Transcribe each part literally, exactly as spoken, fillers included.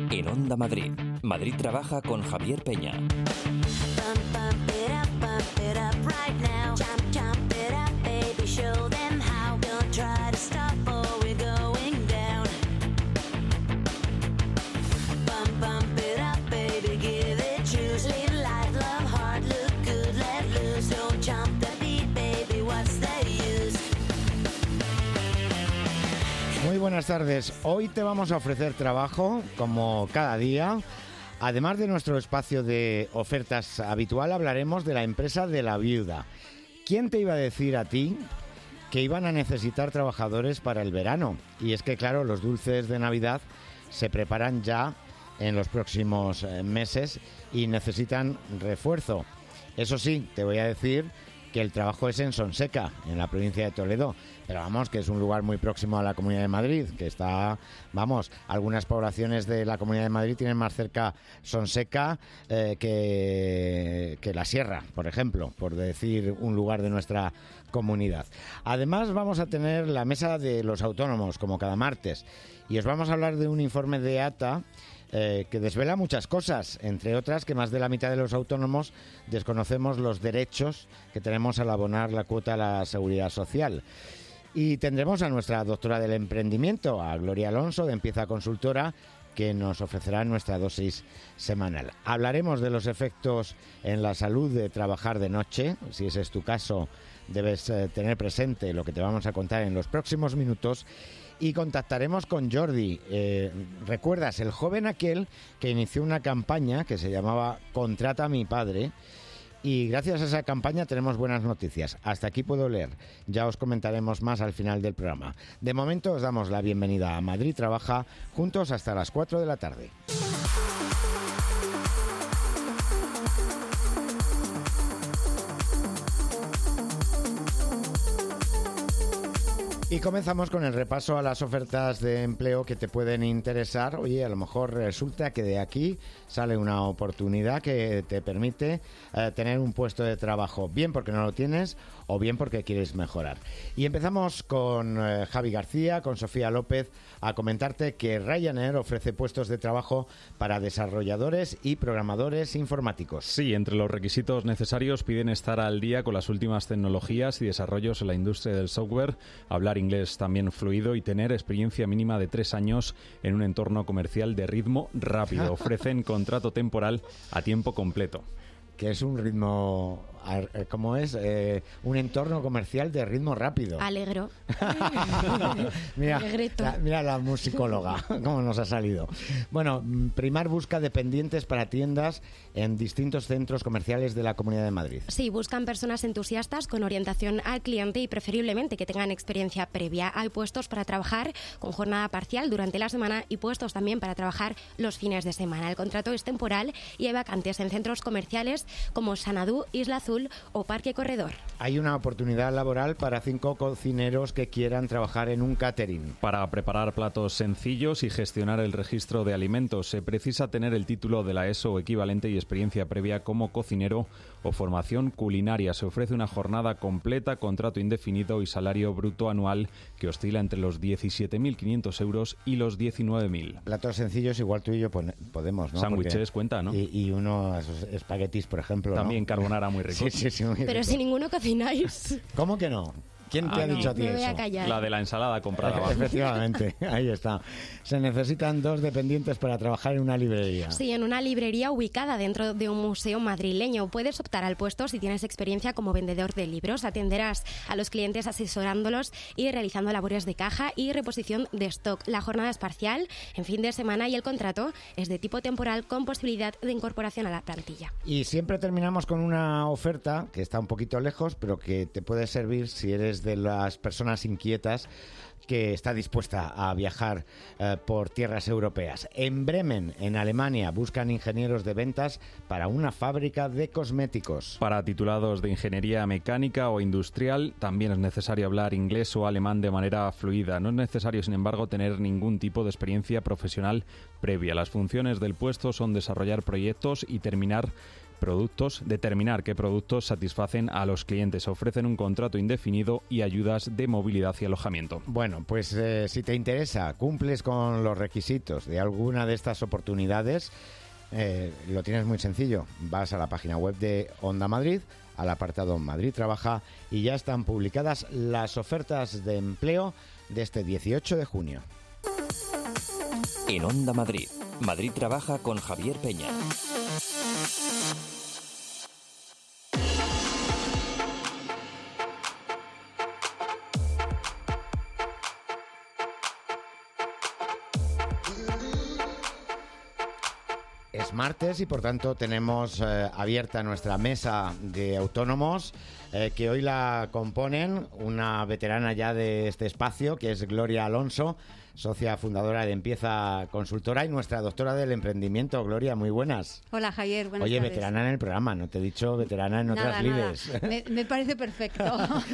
En Onda Madrid, Madrid Trabaja con Javier Peña. Muy buenas tardes. Hoy te vamos a ofrecer trabajo, como cada día. Además de nuestro espacio de ofertas habitual, hablaremos de la empresa de la viuda. ¿Quién te iba a decir a ti que iban a necesitar trabajadores para el verano? Y es que, claro, los dulces de Navidad se preparan ya en los próximos meses y necesitan refuerzo. Eso sí, te voy a decir que el trabajo es en Sonseca, en la provincia de Toledo. Pero vamos, que es un lugar muy próximo a la Comunidad de Madrid, que está, vamos, algunas poblaciones de la Comunidad de Madrid tienen más cerca Sonseca eh, que, que la Sierra, por ejemplo, por decir un lugar de nuestra comunidad. Además, vamos a tener la mesa de los autónomos, como cada martes, y os vamos a hablar de un informe de A T A Eh, que desvela muchas cosas, entre otras que más de la mitad de los autónomos desconocemos los derechos que tenemos al abonar la cuota a la seguridad social. Y tendremos a nuestra doctora del emprendimiento, a Gloria Alonso, de Empieza Consultora, que nos ofrecerá nuestra dosis semanal. Hablaremos de los efectos en la salud de trabajar de noche. Si ese es tu caso, debes eh, tener presente lo que te vamos a contar en los próximos minutos. Y contactaremos con Jordi. Eh, ¿Recuerdas? El joven aquel que inició una campaña que se llamaba Contrata a mi padre. Y gracias a esa campaña tenemos buenas noticias. Hasta aquí puedo leer. Ya os comentaremos más al final del programa. De momento os damos la bienvenida a Madrid Trabaja, juntos hasta las cuatro de la tarde. Y comenzamos con el repaso a las ofertas de empleo que te pueden interesar. Oye, a lo mejor resulta que de aquí sale una oportunidad que te permite eh, tener un puesto de trabajo, bien porque no lo tienes o bien porque quieres mejorar. Y empezamos con eh, Javi García, con Sofía López, a comentarte que Ryanair ofrece puestos de trabajo para desarrolladores y programadores informáticos. Sí, entre los requisitos necesarios piden estar al día con las últimas tecnologías y desarrollos en la industria del software, hablar inglés también fluido y tener experiencia mínima de tres años en un entorno comercial de ritmo rápido. Ofrecen contrato temporal a tiempo completo. Que es un ritmo, ¿cómo es? Eh, un entorno comercial de ritmo rápido. Alegro. mira, la, mira la musicóloga, cómo nos ha salido. Bueno, Primar busca dependientes para tiendas en distintos centros comerciales de la Comunidad de Madrid. Sí, buscan personas entusiastas con orientación al cliente y preferiblemente que tengan experiencia previa. Hay puestos para trabajar con jornada parcial durante la semana y puestos también para trabajar los fines de semana. El contrato es temporal y hay vacantes en centros comerciales como Sanadú, Isla Azul o Parque Corredor. Hay una oportunidad laboral para cinco cocineros que quieran trabajar en un catering. Para preparar platos sencillos y gestionar el registro de alimentos se precisa tener el título de la ESO o equivalente y experiencia previa como cocinero o formación culinaria. Se ofrece una jornada completa, contrato indefinido y salario bruto anual que oscila entre los diecisiete mil quinientos euros y los diecinueve mil. Platos sencillos igual tú y yo podemos, ¿no? Sándwiches cuenta, ¿no? Y, y unos espaguetis, por ejemplo, también, ¿no? Carbonara muy rico. Sí, sí, sí, muy Pero rico. si ninguno cocináis. ¿Cómo que no? ¿Quién te ah, ha no. dicho a ti Me eso? voy a callar. La de la ensalada comprada. Vamos. Efectivamente, ahí está. Se necesitan dos dependientes para trabajar en una librería. Sí, en una librería ubicada dentro de un museo madrileño. Puedes optar al puesto si tienes experiencia como vendedor de libros. Atenderás a los clientes asesorándolos y realizando labores de caja y reposición de stock. La jornada es parcial, en fin de semana, y el contrato es de tipo temporal con posibilidad de incorporación a la plantilla. Y siempre terminamos con una oferta que está un poquito lejos, pero que te puede servir si eres de las personas inquietas que está dispuesta a viajar eh, por tierras europeas. En Bremen, en Alemania, buscan ingenieros de ventas para una fábrica de cosméticos. Para titulados de ingeniería mecánica o industrial, también es necesario hablar inglés o alemán de manera fluida. No es necesario, sin embargo, tener ningún tipo de experiencia profesional previa. Las funciones del puesto son desarrollar proyectos y terminar productos, determinar qué productos satisfacen a los clientes. Ofrecen un contrato indefinido y ayudas de movilidad y alojamiento. Bueno, pues eh, si te interesa, cumples con los requisitos de alguna de estas oportunidades, eh, lo tienes muy sencillo. Vas a la página web de Onda Madrid, al apartado Madrid Trabaja, y ya están publicadas las ofertas de empleo de este dieciocho de junio. En Onda Madrid, Madrid Trabaja con Javier Peña. Es martes y por tanto tenemos eh, abierta nuestra mesa de autónomos eh, que hoy la componen una veterana ya de este espacio, que es Gloria Alonso, socia fundadora de Empieza Consultora y nuestra doctora del emprendimiento. Gloria, muy buenas. Hola, Javier, buenas Oye, tardes. veterana en el programa, no te he dicho veterana en Nada, otras nada. lides. Me, me parece perfecto.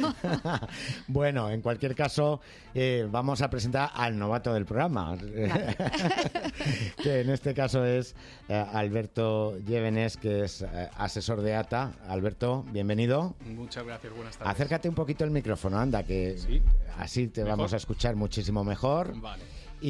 Bueno, en cualquier caso, eh, vamos a presentar al novato del programa, Vale. que en este caso es eh, Alberto Llévenes, que es eh, asesor de A T A. Alberto, bienvenido. Muchas gracias, buenas tardes. Acércate un poquito el micrófono, anda, que Sí. así te ¿Mejor? vamos a escuchar muchísimo mejor. Vale.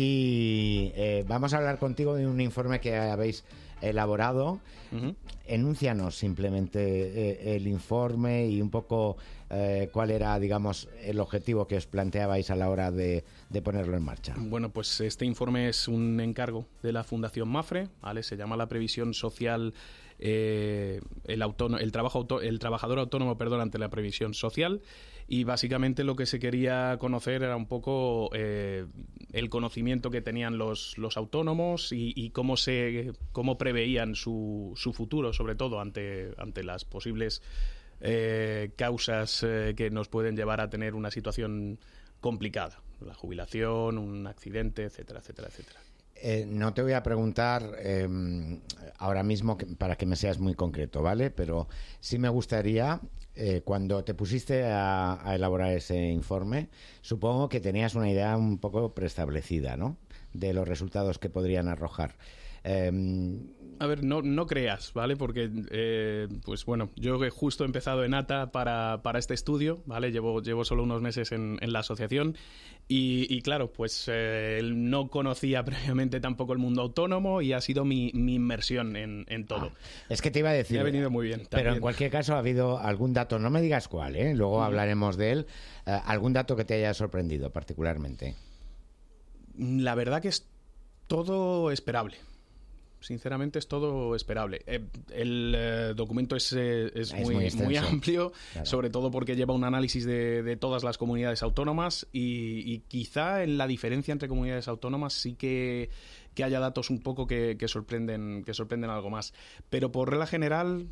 Y eh, vamos a hablar contigo de un informe que habéis elaborado. Ujú. Enúncianos simplemente eh, el informe y un poco eh, cuál era, digamos, el objetivo que os planteabais a la hora de, de ponerlo en marcha. Bueno, pues este informe es un encargo de la Fundación Mafre, ¿vale? Se llama la previsión social, eh, el, autónomo, el, trabajo auto, el trabajador autónomo, perdón, ante la previsión social. Y básicamente lo que se quería conocer era un poco eh, el conocimiento que tenían los, los autónomos y, y cómo se cómo preveían su, su futuro, sobre todo ante, ante las posibles eh, causas eh, que nos pueden llevar a tener una situación complicada. La jubilación, un accidente, etcétera, etcétera, etcétera. Eh, no te voy a preguntar eh, ahora mismo que, para que me seas muy concreto, ¿vale? Pero sí me gustaría, eh, cuando te pusiste a, a elaborar ese informe, supongo que tenías una idea un poco preestablecida, ¿no? De los resultados que podrían arrojar. Eh, A ver, no, no creas, ¿vale? Porque, eh, pues bueno, yo he justo empezado en A T A para, para este estudio, ¿vale? Llevo, llevo solo unos meses en, en la asociación y, y claro, pues eh, no conocía previamente tampoco el mundo autónomo y ha sido mi, mi inmersión en, en todo. Ah, es que te iba a decir... Me ha venido muy bien. Pero también. en cualquier caso ha habido algún dato, no me digas cuál, ¿eh? Luego hablaremos de él, eh, algún dato que te haya sorprendido particularmente. La verdad que es todo esperable. Sinceramente es todo esperable. Eh, el eh, documento es, eh, es, Es muy, muy muy, extenso. amplio, Claro. sobre todo porque lleva un análisis de, de todas las comunidades autónomas y, y quizá en la diferencia entre comunidades autónomas sí que, que haya datos un poco que, que sorprenden, que sorprenden algo más. Pero por regla general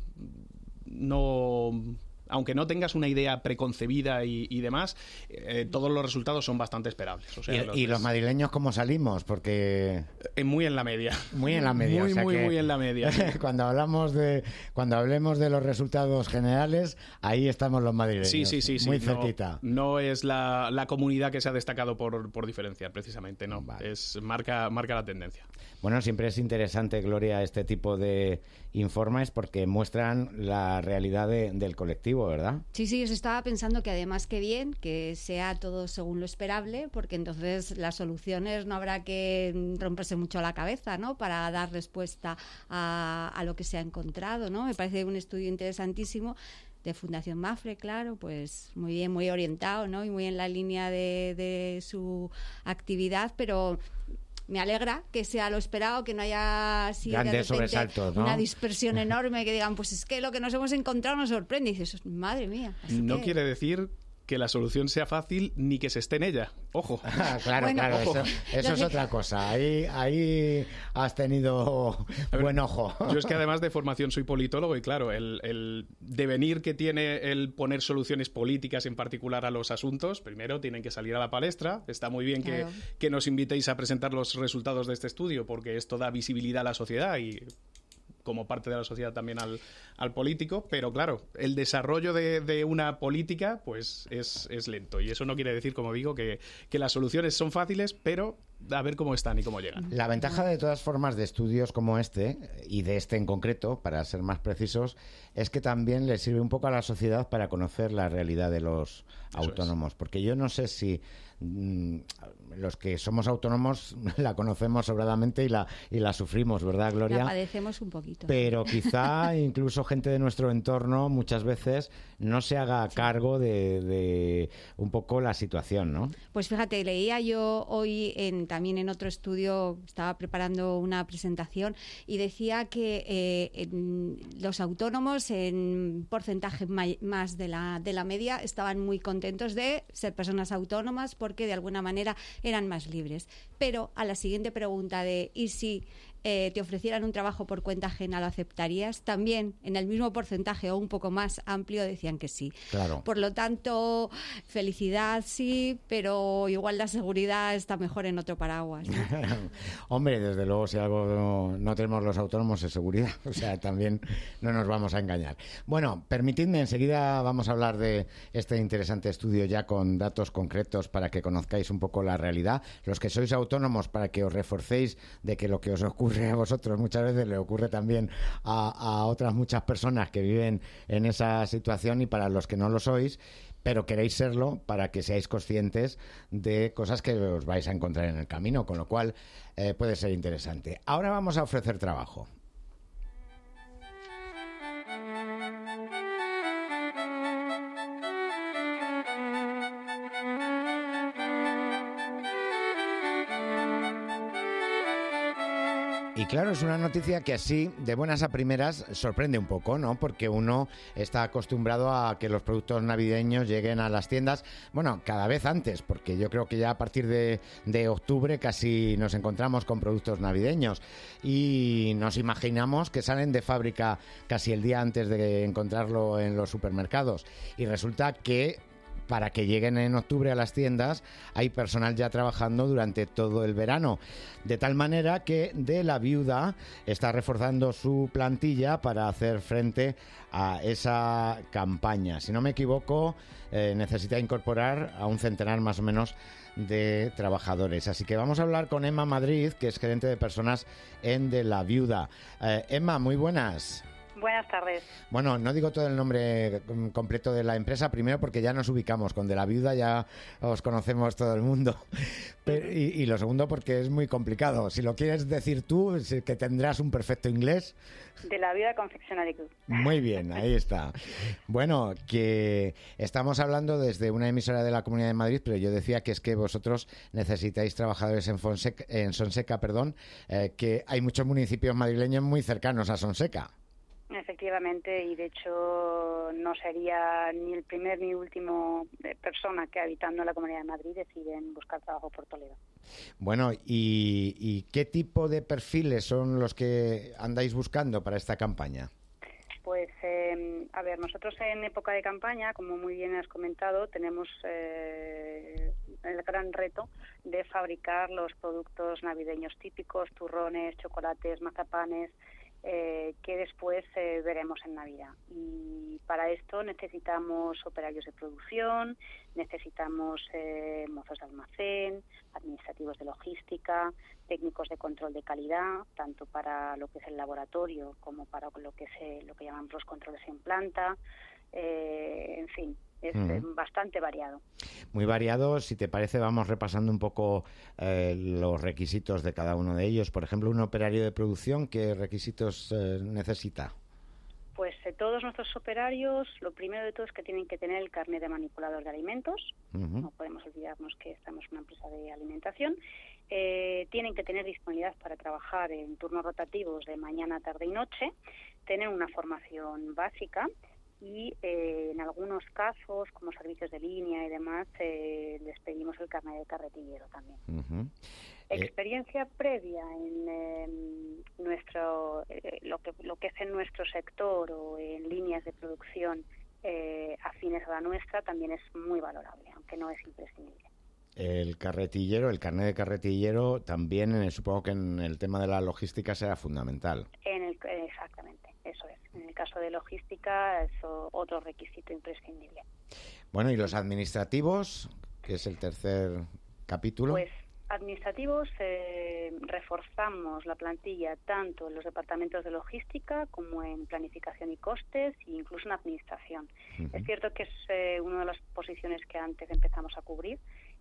no... Aunque no tengas una idea preconcebida y, y demás, eh, todos los resultados son bastante esperables. O sea, ¿Y, los, y los madrileños cómo salimos? Porque eh, muy en la media. muy en la media. Muy, o sea muy, que muy en la media. cuando hablamos de, cuando hablemos de los resultados generales, ahí estamos los madrileños. Sí, sí, sí, sí. Muy No- cerquita. No, es la, la comunidad que se ha destacado por, por diferenciar, precisamente, no. Vale. Es marca, marca la tendencia. Bueno, siempre es interesante, Gloria, este tipo de informes porque muestran la realidad de- del colectivo, ¿verdad? Sí, sí, os estaba pensando que además que bien, que sea todo según lo esperable, porque entonces las soluciones no habrá que romperse mucho la cabeza, ¿no? Para dar respuesta a, a lo que se ha encontrado, ¿no? Me parece un estudio interesantísimo de Fundación Mafre, claro, pues muy bien, muy orientado, ¿no? Y muy en la línea de, de su actividad, pero me alegra que sea lo esperado, que no haya así de Grandes repente sobresaltos, ¿no? una dispersión enorme, que digan, pues es que lo que nos hemos encontrado nos sorprende. Y dices, madre mía. Así No que- quiere decir que la solución sea fácil ni que se esté en ella. Ojo. Ah, claro, Bueno, claro, ojo. eso, eso es otra cosa. Ahí, ahí has tenido ver, buen ojo. Yo es que además de formación soy politólogo y claro, el, el devenir que tiene el poner soluciones políticas en particular a los asuntos, primero tienen que salir a la palestra. Está muy bien Claro. que, que nos invitéis a presentar los resultados de este estudio porque esto da visibilidad a la sociedad y como parte de la sociedad también al, al político, pero claro, el desarrollo de, de una política pues es, es lento y eso no quiere decir, como digo, que, que las soluciones son fáciles, pero a ver cómo están y cómo llegan. La ventaja de todas formas de estudios como este, y de este en concreto, para ser más precisos, es que también le sirve un poco a la sociedad para conocer la realidad de los Eso autónomos. Es. Porque yo no sé si mmm, los que somos autónomos la conocemos sobradamente y la, y la sufrimos, ¿verdad, Gloria? La padecemos un poquito. Pero quizá incluso gente de nuestro entorno muchas veces no se haga cargo de, de un poco la situación, ¿no? Pues fíjate, leía yo hoy en, también en otro estudio, estaba preparando una presentación y decía que eh, en los autónomos en porcentaje may, más de la, de la media estaban muy contentos de ser personas autónomas porque de alguna manera eran más libres. Pero a la siguiente pregunta de ¿y si eh, te ofrecieran un trabajo por cuenta ajena, lo aceptarías? También en el mismo porcentaje o un poco más amplio decían que sí. Claro. Por lo tanto, felicidad sí, pero igual la seguridad está mejor en otro paraguas, ¿no? Hombre, desde luego si algo no, no tenemos los autónomos es seguridad, o sea, también no nos vamos a engañar. Bueno, permitidme, enseguida vamos a hablar de este interesante estudio ya con datos concretos para que conozcáis un poco la realidad. Los que sois autónomos, para que os reforcéis de que lo que os ocurre a vosotros muchas veces le ocurre también a, a otras muchas personas que viven en esa situación, y para los que no lo sois, pero queréis serlo, para que seáis conscientes de cosas que os vais a encontrar en el camino, con lo cual eh, puede ser interesante. Ahora vamos a ofrecer trabajo. Y claro, es una noticia que así, de buenas a primeras, sorprende un poco, ¿no? Porque uno está acostumbrado a que los productos navideños lleguen a las tiendas, bueno, cada vez antes, porque yo creo que ya a partir de, de octubre casi nos encontramos con productos navideños y nos imaginamos que salen de fábrica casi el día antes de encontrarlo en los supermercados. Y resulta que para que lleguen en octubre a las tiendas hay personal ya trabajando durante todo el verano, de tal manera que De la Viuda está reforzando su plantilla para hacer frente a esa campaña. Si no me equivoco, eh, necesita incorporar a un centenar más o menos de trabajadores. Así que vamos a hablar con Emma Madrid, que es gerente de personas en De la Viuda. Eh, Emma, muy buenas. Buenas tardes. Bueno, no digo todo el nombre completo de la empresa, primero porque ya nos ubicamos con De la Viuda, ya os conocemos todo el mundo. Pero, y, y lo segundo porque es muy complicado. Si lo quieres decir tú, es que tendrás un perfecto inglés. De la Viuda Confectionery Group. Muy bien, ahí está. Bueno, que estamos hablando desde una emisora de la Comunidad de Madrid, pero yo decía que es que vosotros necesitáis trabajadores en, Fonseca, en Sonseca, perdón, eh, que hay muchos municipios madrileños muy cercanos a Sonseca. Efectivamente, y de hecho no sería ni el primer ni último persona que habitando la Comunidad de Madrid deciden buscar trabajo por Toledo. Bueno, ¿y, y qué tipo de perfiles son los que andáis buscando para esta campaña? Pues, eh, a ver, nosotros en época de campaña, como muy bien has comentado, tenemos eh, el gran reto de fabricar los productos navideños típicos, turrones, chocolates, mazapanes, Eh, que después eh, veremos en Navidad. Y para esto necesitamos operarios de producción, necesitamos eh, mozos de almacén, administrativos de logística, técnicos de control de calidad, tanto para lo que es el laboratorio como para lo que es eh, lo que llamamos los controles en planta, eh, en fin. Es uh-huh. bastante variado. Muy variado. Si te parece, vamos repasando un poco eh, los requisitos de cada uno de ellos. Por ejemplo, un operario de producción, ¿qué requisitos eh, necesita? Pues eh, todos nuestros operarios, lo primero de todo es que tienen que tener el carnet de manipulador de alimentos. Uh-huh. No podemos olvidarnos que estamos en una empresa de alimentación. Eh, tienen que tener disponibilidad para trabajar en turnos rotativos de mañana, tarde y noche. Tener una formación básica. Y eh, en algunos casos, como servicios de línea y demás, eh, les pedimos el carnet de carretillero también. Uh-huh. Experiencia eh... previa en eh, nuestro eh, lo que lo que es en nuestro sector o en líneas de producción eh, afines a la nuestra también es muy valorable, aunque no es imprescindible. El carretillero, el carnet de carretillero también, en el, supongo que en el tema de la logística será fundamental. En el, exactamente, eso es. En el caso de logística es otro requisito imprescindible. Bueno, ¿y los administrativos, que es el tercer capítulo? Pues administrativos eh, reforzamos la plantilla tanto en los departamentos de logística como en planificación y costes e incluso en administración. Uh-huh. Es cierto que es eh, una de las posiciones que antes empezamos a cubrir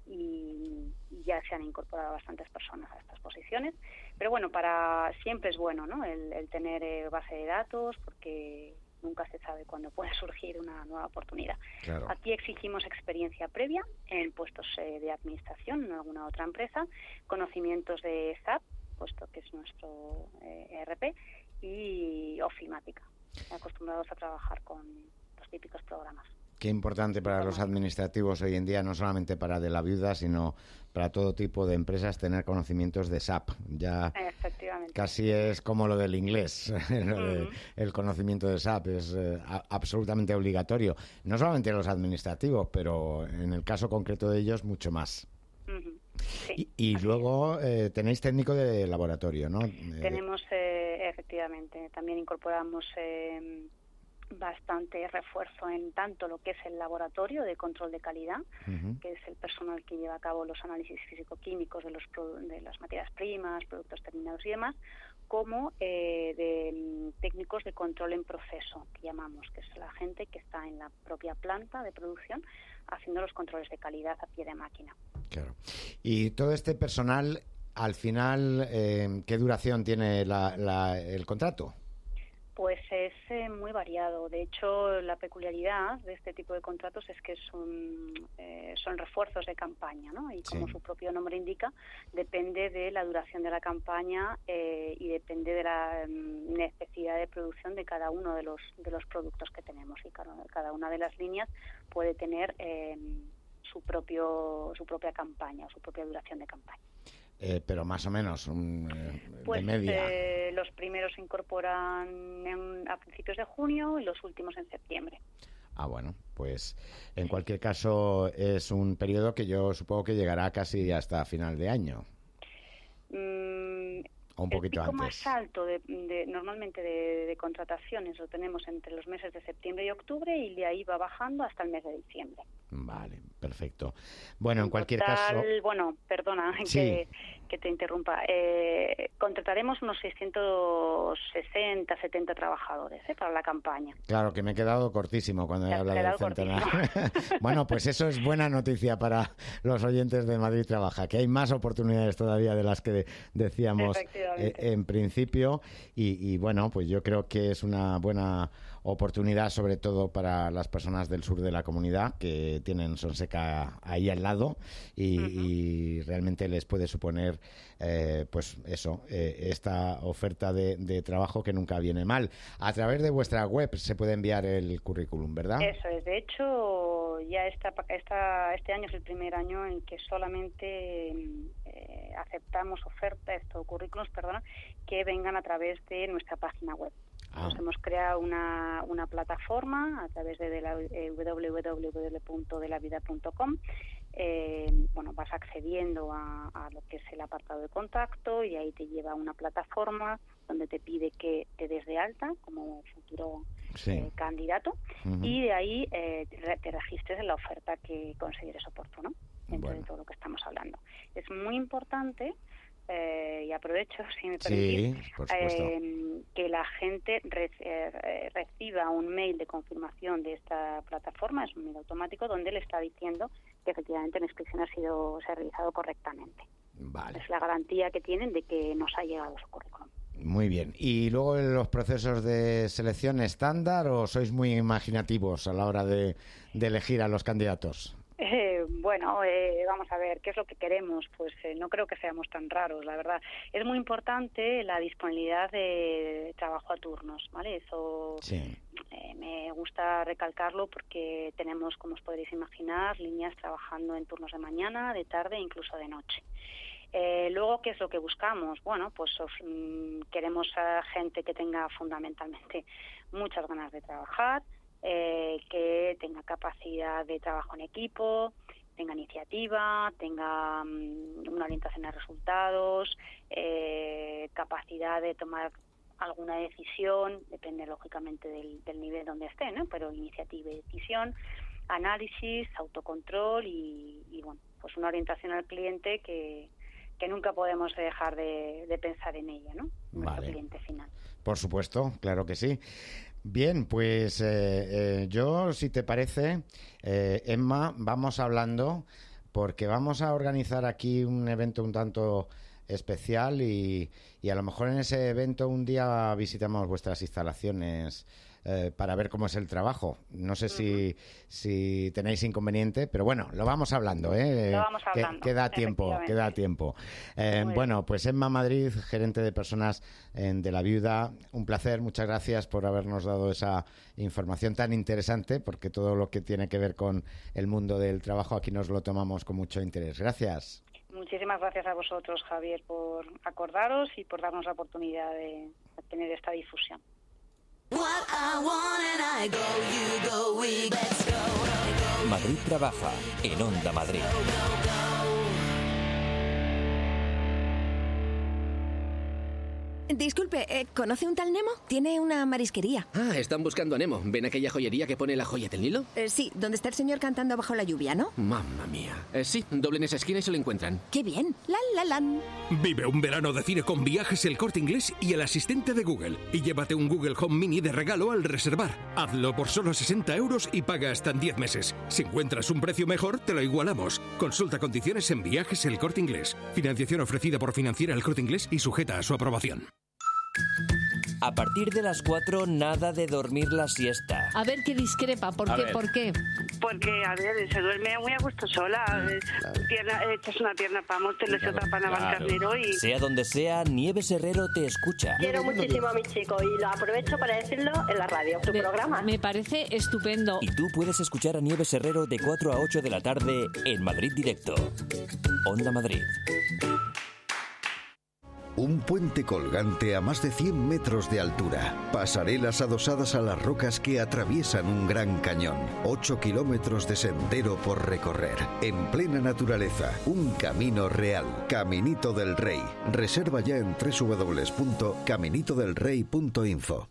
y ya se han incorporado bastantes personas a estas posiciones, pero bueno, para siempre es bueno, ¿no?, el, el tener eh, base de datos, porque nunca se sabe cuándo puede surgir una nueva oportunidad. Claro. Aquí exigimos experiencia previa en puestos eh, de administración en alguna otra empresa, conocimientos de S A P, puesto que es nuestro eh, E R P, y ofimática, acostumbrados a trabajar con los típicos programas. Qué importante para los administrativos hoy en día, no solamente para De la Viuda, sino para todo tipo de empresas, tener conocimientos de S A P. Ya casi es como lo del inglés, lo de, uh-huh. el conocimiento de S A P es eh, a, absolutamente obligatorio. No solamente los administrativos, pero en el caso concreto de ellos, mucho más. Uh-huh. Sí, y y luego eh, tenéis técnico de laboratorio, ¿no? Tenemos, eh, efectivamente, también incorporamos... Eh, bastante refuerzo en tanto lo que es el laboratorio de control de calidad, uh-huh. que es el personal que lleva a cabo los análisis físico-químicos de, los, de las materias primas, productos terminados y demás, como eh, de técnicos de control en proceso, que llamamos, que es la gente que está en la propia planta de producción haciendo los controles de calidad a pie de máquina. Claro. Y todo este personal, al final, eh, ¿qué duración tiene la, la, el contrato? Pues es eh, muy variado. De hecho, la peculiaridad de este tipo de contratos es que son, eh, son refuerzos de campaña, ¿no? Y como sí. su propio nombre indica, depende de la duración de la campaña eh, y depende de la um, necesidad de producción de cada uno de los de los productos que tenemos. Y cada, cada una de las líneas puede tener eh, su propio su propia campaña, su propia duración de campaña. Eh, pero más o menos un, eh, pues, de media. Eh, los primeros se incorporan en, a principios de junio y los últimos en septiembre. Ah, bueno, pues en cualquier caso es un periodo que yo supongo que llegará casi hasta final de año. Mm, o un poquito el pico antes. más alto de, de, normalmente de, de contrataciones lo tenemos entre los meses de septiembre y octubre y de ahí va bajando hasta el mes de diciembre. Vale, perfecto. Bueno, en, en cualquier total, caso... Bueno, perdona sí. que, que te interrumpa. Eh, contrataremos unos seiscientos sesenta, setenta trabajadores ¿eh? para la campaña. Claro, que me he quedado cortísimo cuando he hablado del centenar. Bueno, pues eso es buena noticia para los oyentes de Madrid Trabaja, que hay más oportunidades todavía de las que decíamos eh, en principio. Y, y bueno, pues yo creo que es una buena oportunidad, sobre todo para las personas del sur de la comunidad que tienen Sonseca ahí al lado y, uh-huh. y realmente les puede suponer eh, pues eso, eh, esta oferta de, de trabajo que nunca viene mal. A través de vuestra web se puede enviar el currículum, ¿verdad? Eso es. De hecho, ya esta, esta, este año es el primer año en que solamente eh, aceptamos ofertas, o currículums, perdona, que vengan a través de nuestra página web. Ah. Nos hemos creado una, una plataforma a través de, de la, eh, doble u doble u doble u punto de la vida punto com. Eh, bueno, vas accediendo a, a lo que es el apartado de contacto y ahí te lleva a una plataforma donde te pide que te des de alta como futuro sí. eh, candidato uh-huh. y de ahí eh, te, te registres en la oferta que consideres oportuno dentro bueno. de todo lo que estamos hablando. Es muy importante Eh, y aprovecho, si me permitís, sí, por supuesto. eh, que la gente re, eh, reciba un mail de confirmación de esta plataforma, es un mail automático, donde le está diciendo que efectivamente la inscripción ha sido se ha realizado correctamente. Vale. Es la garantía que tienen de que nos ha llegado su currículum. Muy bien. ¿Y luego en los procesos de selección estándar o sois muy imaginativos a la hora de, de elegir a los candidatos? Eh, bueno, eh, vamos a ver, ¿qué es lo que queremos? Pues eh, no creo que seamos tan raros, la verdad. Es muy importante la disponibilidad de trabajo a turnos, ¿vale? Eso sí. eh, me gusta recalcarlo porque tenemos, como os podréis imaginar, líneas trabajando en turnos de mañana, de tarde e incluso de noche. Eh, luego, ¿qué es lo que buscamos? Bueno, pues os, mmm, queremos a gente que tenga fundamentalmente muchas ganas de trabajar, Eh, que tenga capacidad de trabajo en equipo, tenga iniciativa, tenga um, una orientación a resultados, eh, capacidad de tomar alguna decisión, depende lógicamente del, del nivel donde esté, ¿no? Pero iniciativa y decisión, análisis, autocontrol y, y bueno, pues una orientación al cliente que, que nunca podemos dejar de, de pensar en ella, ¿no? Nuestro Vale. cliente final. Por supuesto, claro que sí. Bien, pues eh, eh, yo, si te parece, eh, Emma, vamos hablando, porque vamos a organizar aquí un evento un tanto especial y, y a lo mejor en ese evento un día visitamos vuestras instalaciones eh, para ver cómo es el trabajo. No sé si, si tenéis inconveniente, pero bueno, lo vamos hablando, ¿eh? Lo vamos Que- hablando, queda tiempo, efectivamente. queda tiempo. Eh, Muy bueno, pues Emma Madrid, gerente de personas en de la Viuda, un placer, muchas gracias por habernos dado esa información tan interesante, porque todo lo que tiene que ver con el mundo del trabajo aquí nos lo tomamos con mucho interés. Gracias. Muchísimas gracias a vosotros, Javier, por acordaros y por darnos la oportunidad de de tener esta difusión. Madrid trabaja en Onda Madrid. Disculpe, eh, ¿conoce un tal Nemo? Tiene una marisquería. Ah, están buscando a Nemo. ¿Ven aquella joyería que pone la joya del Nilo? Eh, sí, donde está el señor cantando bajo la lluvia, ¿no? Mamma mía. Eh, sí, doblen esa esquina y se lo encuentran. ¡Qué bien! ¡La, la, lan! Vive un verano de cine con Viajes El Corte Inglés y el asistente de Google. Y llévate un Google Home Mini de regalo al reservar. Hazlo por solo sesenta euros y paga hasta en diez meses. Si encuentras un precio mejor, te lo igualamos. Consulta condiciones en Viajes El Corte Inglés. Financiación ofrecida por Financiera El Corte Inglés y sujeta a su aprobación. A partir de las cuatro, nada de dormir la siesta. A ver qué discrepa, ¿por A qué? ver. ¿Por qué? Porque, a ver, se duerme muy a gusto sola. Eh, Pierna, echas una pierna para Móstoles y otra para Navalcarnero y... Sea donde sea, Nieves Herrero te escucha. Quiero muchísimo a mi chico y lo aprovecho para decirlo en la radio, tu Me- programa. Me parece estupendo. Y tú puedes escuchar a Nieves Herrero de cuatro a ocho de la tarde en Madrid Directo. Onda Madrid. Un puente colgante a más de cien metros de altura. Pasarelas adosadas a las rocas que atraviesan un gran cañón. ocho kilómetros de sendero por recorrer. En plena naturaleza. Un camino real. Caminito del Rey. Reserva ya en doble u doble u doble u punto caminito del rey punto info.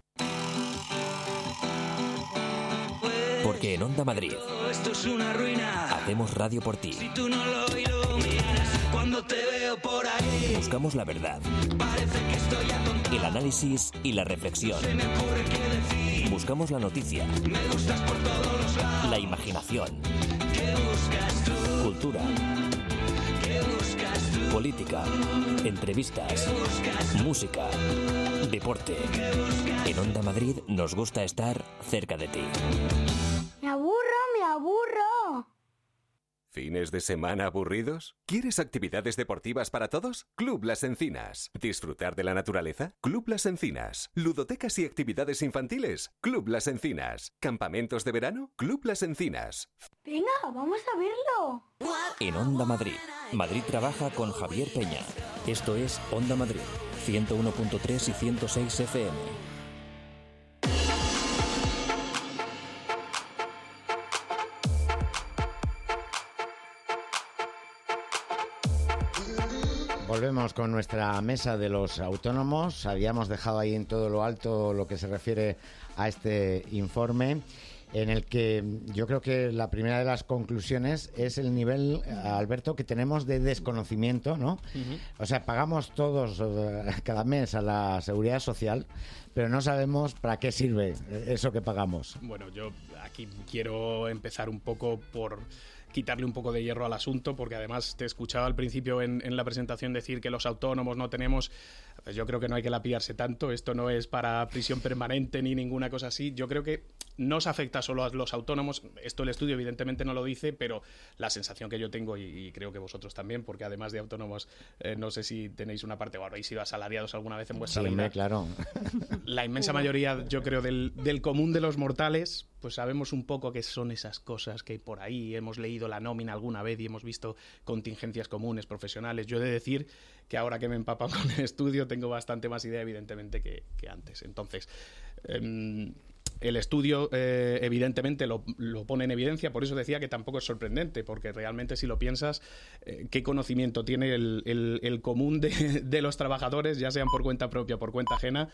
Porque en Onda Madrid Esto es una ruina. hacemos radio por ti. Si tú no lo iluminas, cuando te veo por ahí, Buscamos la verdad, parece que estoy atontado. el análisis y la reflexión. Se me ocurre qué decir. Buscamos la noticia, Me gustas por todos los lados. la imaginación, ¿Qué buscas tú? cultura, ¿Qué buscas tú? política, entrevistas, música, deporte. En Onda Madrid nos gusta estar cerca de ti. Me aburro, me aburro. ¿Fines de semana aburridos? ¿Quieres actividades deportivas para todos? Club Las Encinas. ¿Disfrutar de la naturaleza? Club Las Encinas. ¿Ludotecas y actividades infantiles? Club Las Encinas. ¿Campamentos de verano? Club Las Encinas. Venga, vamos a verlo. En Onda Madrid, Madrid trabaja con Javier Peña. Esto es Onda Madrid, ciento uno punto tres y ciento seis F M. Volvemos con nuestra mesa de los autónomos. Habíamos dejado ahí en todo lo alto lo que se refiere a este informe, en el que yo creo que la primera de las conclusiones es el nivel, Alberto, que tenemos de desconocimiento, ¿no? Ujú. O sea, pagamos todos eh, cada mes a la Seguridad Social, pero no sabemos para qué sirve eso que pagamos. Bueno, yo aquí quiero empezar un poco por quitarle un poco de hierro al asunto, porque además te escuchaba al principio en, en la presentación decir que los autónomos no tenemos... Pues yo creo que no hay que lapidarse tanto, esto no es para prisión permanente ni ninguna cosa así. Yo creo que no se afecta solo a los autónomos, esto el estudio evidentemente no lo dice, pero la sensación que yo tengo, y, y creo que vosotros también, porque además de autónomos, eh, no sé si tenéis una parte, o habéis sido asalariados alguna vez en vuestra Sí, vida. hombre, claro. La inmensa mayoría, yo creo, del, del común de los mortales, pues sabemos un poco qué son esas cosas que por ahí hemos leído la nómina alguna vez y hemos visto contingencias comunes, profesionales. Yo he de decir que ahora que me empapan con el estudio tengo bastante más idea, evidentemente, que, que antes. Entonces, eh, el estudio eh, evidentemente lo, lo pone en evidencia, por eso decía que tampoco es sorprendente, porque realmente si lo piensas, eh, ¿qué conocimiento tiene el, el, el común de, de los trabajadores, ya sean por cuenta propia o por cuenta ajena,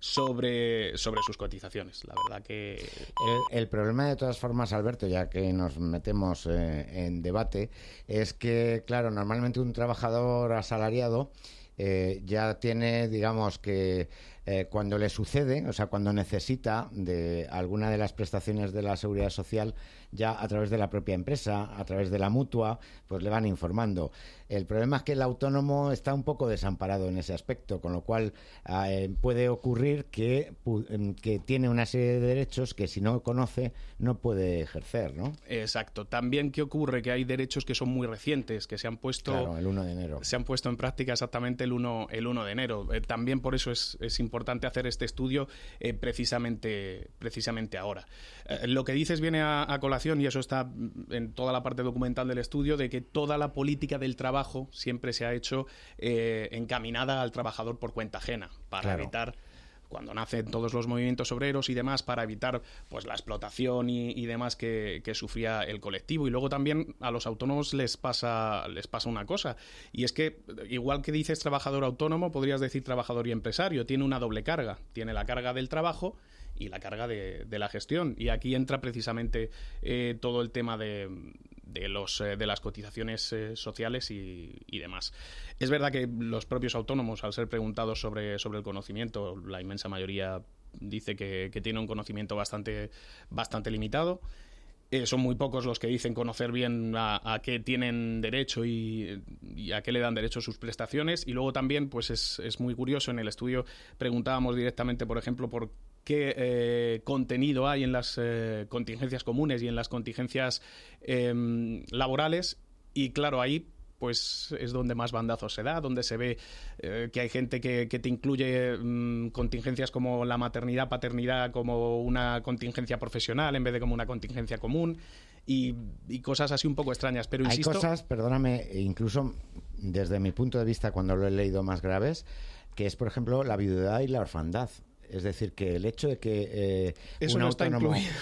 sobre, sobre sus cotizaciones? La verdad que... El, el problema, de todas formas, Alberto, ya que nos metemos eh, en debate, es que, claro, normalmente un trabajador asalariado eh, ya tiene, digamos, que eh, cuando le sucede, o sea, cuando necesita de alguna de las prestaciones de la Seguridad Social, ya a través de la propia empresa, a través de la mutua, pues le van informando. El problema es que el autónomo está un poco desamparado en ese aspecto, con lo cual eh, puede ocurrir que, que tiene una serie de derechos que si no conoce no puede ejercer, ¿no? Exacto. También, ¿qué ocurre? Que hay derechos que son muy recientes, que se han puesto... Claro, el uno de enero. Se han puesto en práctica exactamente el uno, el uno de enero. Eh, también por eso es, es importante hacer este estudio eh, precisamente, precisamente ahora. Eh, lo que dices viene a, a colación, y eso está en toda la parte documental del estudio, de que toda la política del trabajo siempre se ha hecho eh, encaminada al trabajador por cuenta ajena, para Claro. evitar, cuando nacen todos los movimientos obreros y demás, para evitar pues la explotación y, y demás que, que sufría el colectivo. Y luego también a los autónomos les pasa, les pasa una cosa, y es que igual que dices trabajador autónomo, podrías decir trabajador y empresario. Tiene una doble carga, tiene la carga del trabajo y la carga de, de la gestión, y aquí entra precisamente eh, todo el tema de, de, los, eh, de las cotizaciones eh, sociales y, y demás. Es verdad que los propios autónomos, al ser preguntados sobre, sobre el conocimiento, la inmensa mayoría dice que, que tiene un conocimiento bastante, bastante limitado. Eh, son muy pocos los que dicen conocer bien a, a qué tienen derecho y, y a qué le dan derecho sus prestaciones. Y luego también, pues es, es muy curioso, en el estudio preguntábamos directamente, por ejemplo, por qué eh, contenido hay en las eh, contingencias comunes y en las contingencias eh, laborales, y claro, ahí pues es donde más bandazos se da, donde se ve eh, que hay gente que, que te incluye mmm, contingencias como la maternidad, paternidad, como una contingencia profesional en vez de como una contingencia común, y, y cosas así un poco extrañas, pero insisto... Hay cosas, perdóname, incluso desde mi punto de vista, cuando lo he leído, más graves, que es, por ejemplo, la viudedad y la orfandad. Es decir, que el hecho de que eh, Eso un no autónomo... está incluido.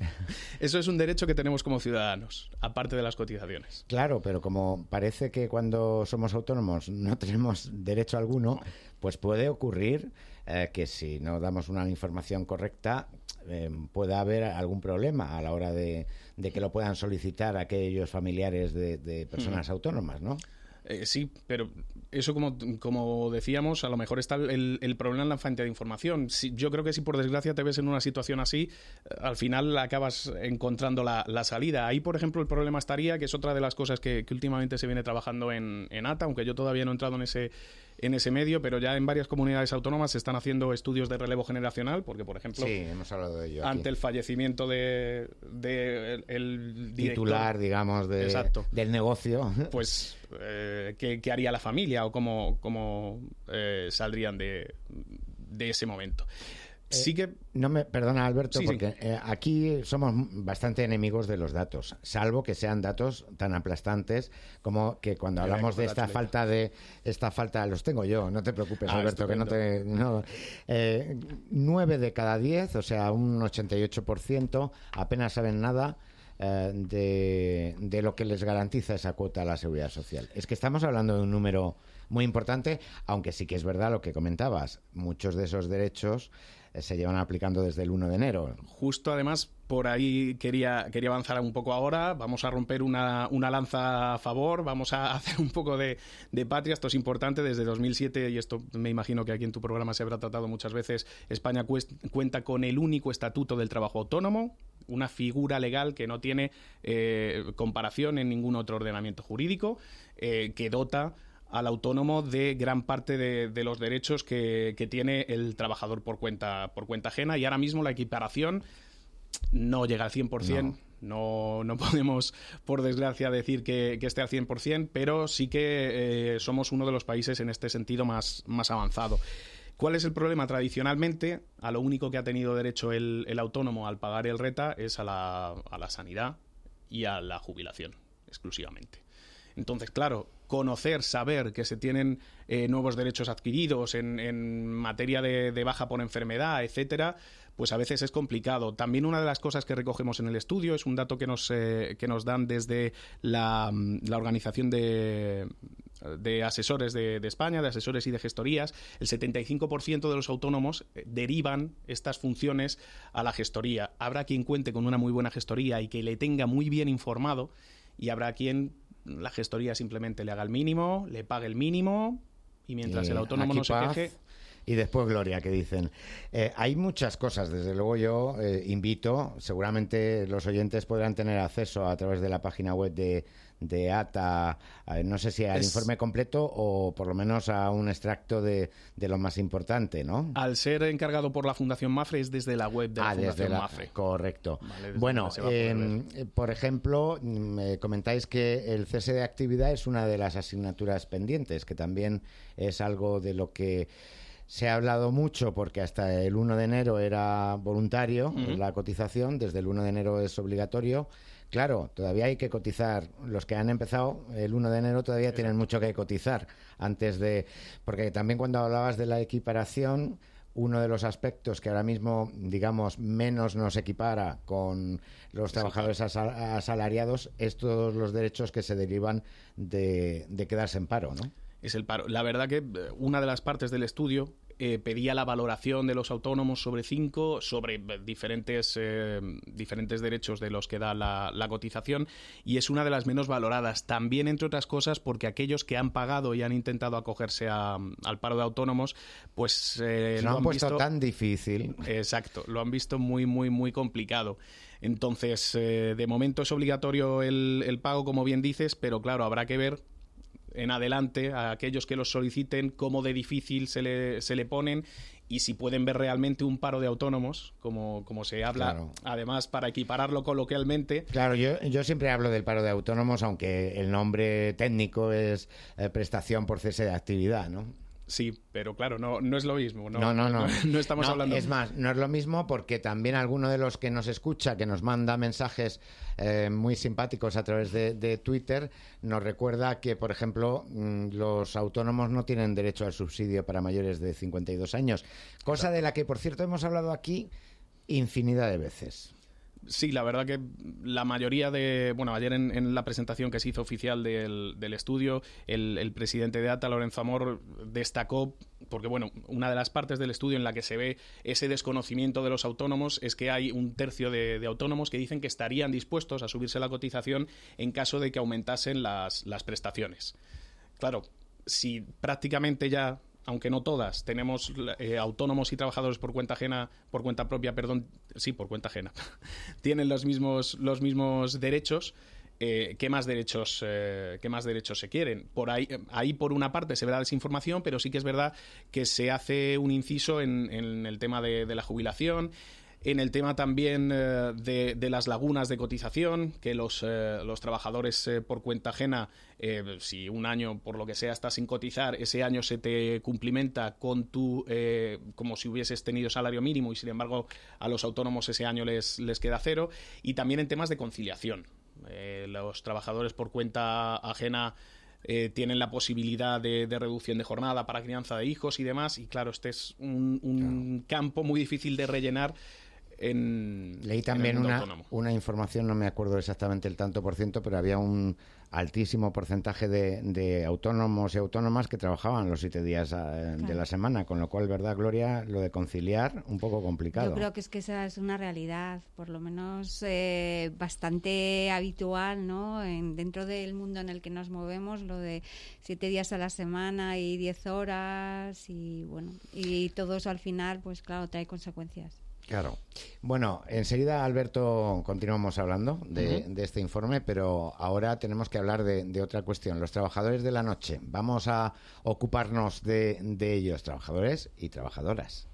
Eso es un derecho que tenemos como ciudadanos, aparte de las cotizaciones. Claro, pero como parece que cuando somos autónomos no tenemos derecho alguno, pues puede ocurrir eh, que si no damos una información correcta eh, pueda haber algún problema a la hora de, de que lo puedan solicitar aquellos familiares de, de personas hmm. autónomas, ¿no? Eh, sí, pero eso, como, como decíamos, a lo mejor está el, el problema en la fuente de información. Si, yo creo que si por desgracia te ves en una situación así, al final acabas encontrando la, la salida. Ahí, por ejemplo, el problema estaría, que es otra de las cosas que, que últimamente se viene trabajando en, en A T A, aunque yo todavía no he entrado en ese, en ese medio, pero ya en varias comunidades autónomas se están haciendo estudios de relevo generacional, porque, por ejemplo, sí, hemos hablado de ello aquí. Ante el fallecimiento de, de el, el director, titular, digamos, de, exacto, del negocio, pues eh, ¿qué, qué haría la familia o cómo, cómo eh, saldrían de, de ese momento? Sí que... Eh, no me perdona, Alberto, sí, porque sí. Eh, aquí somos bastante enemigos de los datos, salvo que sean datos tan aplastantes como que cuando Mira, hablamos de esta chuleta. falta de esta falta los tengo yo, no te preocupes, Ah, Alberto, que no te no, eh, nueve de cada diez, o sea, un ochenta y ocho por ciento apenas saben nada eh, de, de lo que les garantiza esa cuota a la Seguridad Social. Es que estamos hablando de un número muy importante, aunque sí que es verdad lo que comentabas, muchos de esos derechos se llevan aplicando desde el uno de enero. Justo, además, por ahí quería, quería avanzar un poco ahora. Vamos a romper una, una lanza a favor, vamos a hacer un poco de, de patria. Esto es importante. Desde dos mil siete, y esto me imagino que aquí en tu programa se habrá tratado muchas veces, España cuest, cuenta con el único estatuto del trabajo autónomo, una figura legal que no tiene eh, comparación en ningún otro ordenamiento jurídico, eh, que dota al autónomo de gran parte de, de los derechos que, que tiene el trabajador por cuenta, por cuenta ajena, y ahora mismo la equiparación no llega al cien por ciento. No. No, no podemos, por desgracia, decir que, que esté al cien por ciento, pero sí que eh, somos uno de los países en este sentido más, más avanzado. ¿Cuál es el problema? Tradicionalmente, a lo único que ha tenido derecho el, el autónomo al pagar el reta es a la, a la sanidad y a la jubilación, exclusivamente. Entonces, claro, conocer, saber que se tienen eh, nuevos derechos adquiridos en, en materia de, de baja por enfermedad, etcétera, pues a veces es complicado. También una de las cosas que recogemos en el estudio es un dato que nos, eh, que nos dan desde la, la organización de, de asesores de, de España, de asesores y de gestorías. El setenta y cinco por ciento de los autónomos derivan estas funciones a la gestoría. Habrá quien cuente con una muy buena gestoría y que le tenga muy bien informado, y habrá quien la gestoría simplemente le haga el mínimo, le pague el mínimo, y mientras y el autónomo no se paz. queje... Y después Gloria, que dicen. Eh, hay muchas cosas, desde luego yo eh, invito, seguramente los oyentes podrán tener acceso a través de la página web de, de A T A, eh, no sé si al Es... informe completo o por lo menos a un extracto de, de lo más importante, ¿no? Al ser encargado por la Fundación Mafre es desde la web de la ah, Fundación desde la... Mafre. Correcto. Vale, bueno, eh, por ejemplo, me comentáis que el cese de actividad es una de las asignaturas pendientes, que también es algo de lo que se ha hablado mucho, porque hasta el uno de enero era voluntario uh-huh. la cotización, desde el uno de enero es obligatorio. Claro, todavía hay que cotizar. Los que han empezado el uno de enero todavía Exacto. tienen mucho que cotizar antes de... Porque también cuando hablabas de la equiparación, uno de los aspectos que ahora mismo, digamos, menos nos equipara con los trabajadores asal- asalariados es todos los derechos que se derivan de, de quedarse en paro, ¿no? Es el paro. La verdad que una de las partes del estudio eh, pedía la valoración de los autónomos sobre cinco, sobre diferentes, eh, diferentes derechos de los que da la, la cotización, y es una de las menos valoradas. También, entre otras cosas, porque aquellos que han pagado y han intentado acogerse a, al paro de autónomos, pues eh, Se lo, lo han, han puesto visto tan difícil. Exacto, lo han visto muy, muy, muy complicado. Entonces, eh, de momento es obligatorio el, el pago, como bien dices, pero claro, habrá que ver en adelante a aquellos que los soliciten cómo de difícil se le, se le ponen, y si pueden ver realmente un paro de autónomos, como, como se habla, claro. Además, para equipararlo coloquialmente. Claro, yo, yo siempre hablo del paro de autónomos, aunque el nombre técnico es eh, prestación por cese de actividad, ¿no? Sí, pero claro, no, no es lo mismo. No, no, no. No, no estamos no, hablando... Es más, no es lo mismo, porque también alguno de los que nos escucha, que nos manda mensajes eh, muy simpáticos a través de, de Twitter, nos recuerda que, por ejemplo, los autónomos no tienen derecho al subsidio para mayores de cincuenta y dos años, cosa de la que, por cierto, hemos hablado aquí infinidad de veces. Sí, la verdad que la mayoría de... Bueno, ayer en, en la presentación que se hizo oficial del, del estudio, el, el presidente de A T A, Lorenzo Amor, destacó, porque bueno, una de las partes del estudio en la que se ve ese desconocimiento de los autónomos es que hay un tercio de, de autónomos que dicen que estarían dispuestos a subirse la cotización en caso de que aumentasen las, las prestaciones. Claro, si prácticamente ya... aunque no todas, tenemos eh, autónomos y trabajadores por cuenta ajena, por cuenta propia, perdón, sí, por cuenta ajena, tienen los mismos, los mismos derechos, eh, ¿qué más derechos, eh, qué más derechos se quieren? Por ahí, ahí, por una parte, se verá desinformación, pero sí que es verdad que se hace un inciso en, en el tema de, de la jubilación, en el tema también eh, de, de las lagunas de cotización, que los, eh, los trabajadores eh, por cuenta ajena, eh, si un año, por lo que sea, estás sin cotizar, ese año se te cumplimenta con tu, eh, como si hubieses tenido salario mínimo, y sin embargo a los autónomos ese año les, les queda cero. Y también en temas de conciliación. Eh, los trabajadores por cuenta ajena Eh, tienen la posibilidad de, de reducción de jornada para crianza de hijos y demás, y claro, este es un, un claro. campo muy difícil de rellenar. En, Leí también en una, una información, no me acuerdo exactamente el tanto por ciento, pero había un altísimo porcentaje de, de autónomos y autónomas que trabajaban los siete días a, claro. de la semana, con lo cual, ¿verdad, Gloria? Lo de conciliar, un poco complicado. Yo creo que es que esa es una realidad, por lo menos eh, bastante habitual, ¿no? En, dentro del mundo en el que nos movemos, lo de siete días a la semana y diez horas, y bueno, y todo eso al final, pues claro, trae consecuencias. Claro. Bueno, enseguida, Alberto, continuamos hablando de, uh-huh. de este informe, pero ahora tenemos que hablar de, de otra cuestión. Los trabajadores de la noche. Vamos a ocuparnos de, de ellos, trabajadores y trabajadoras.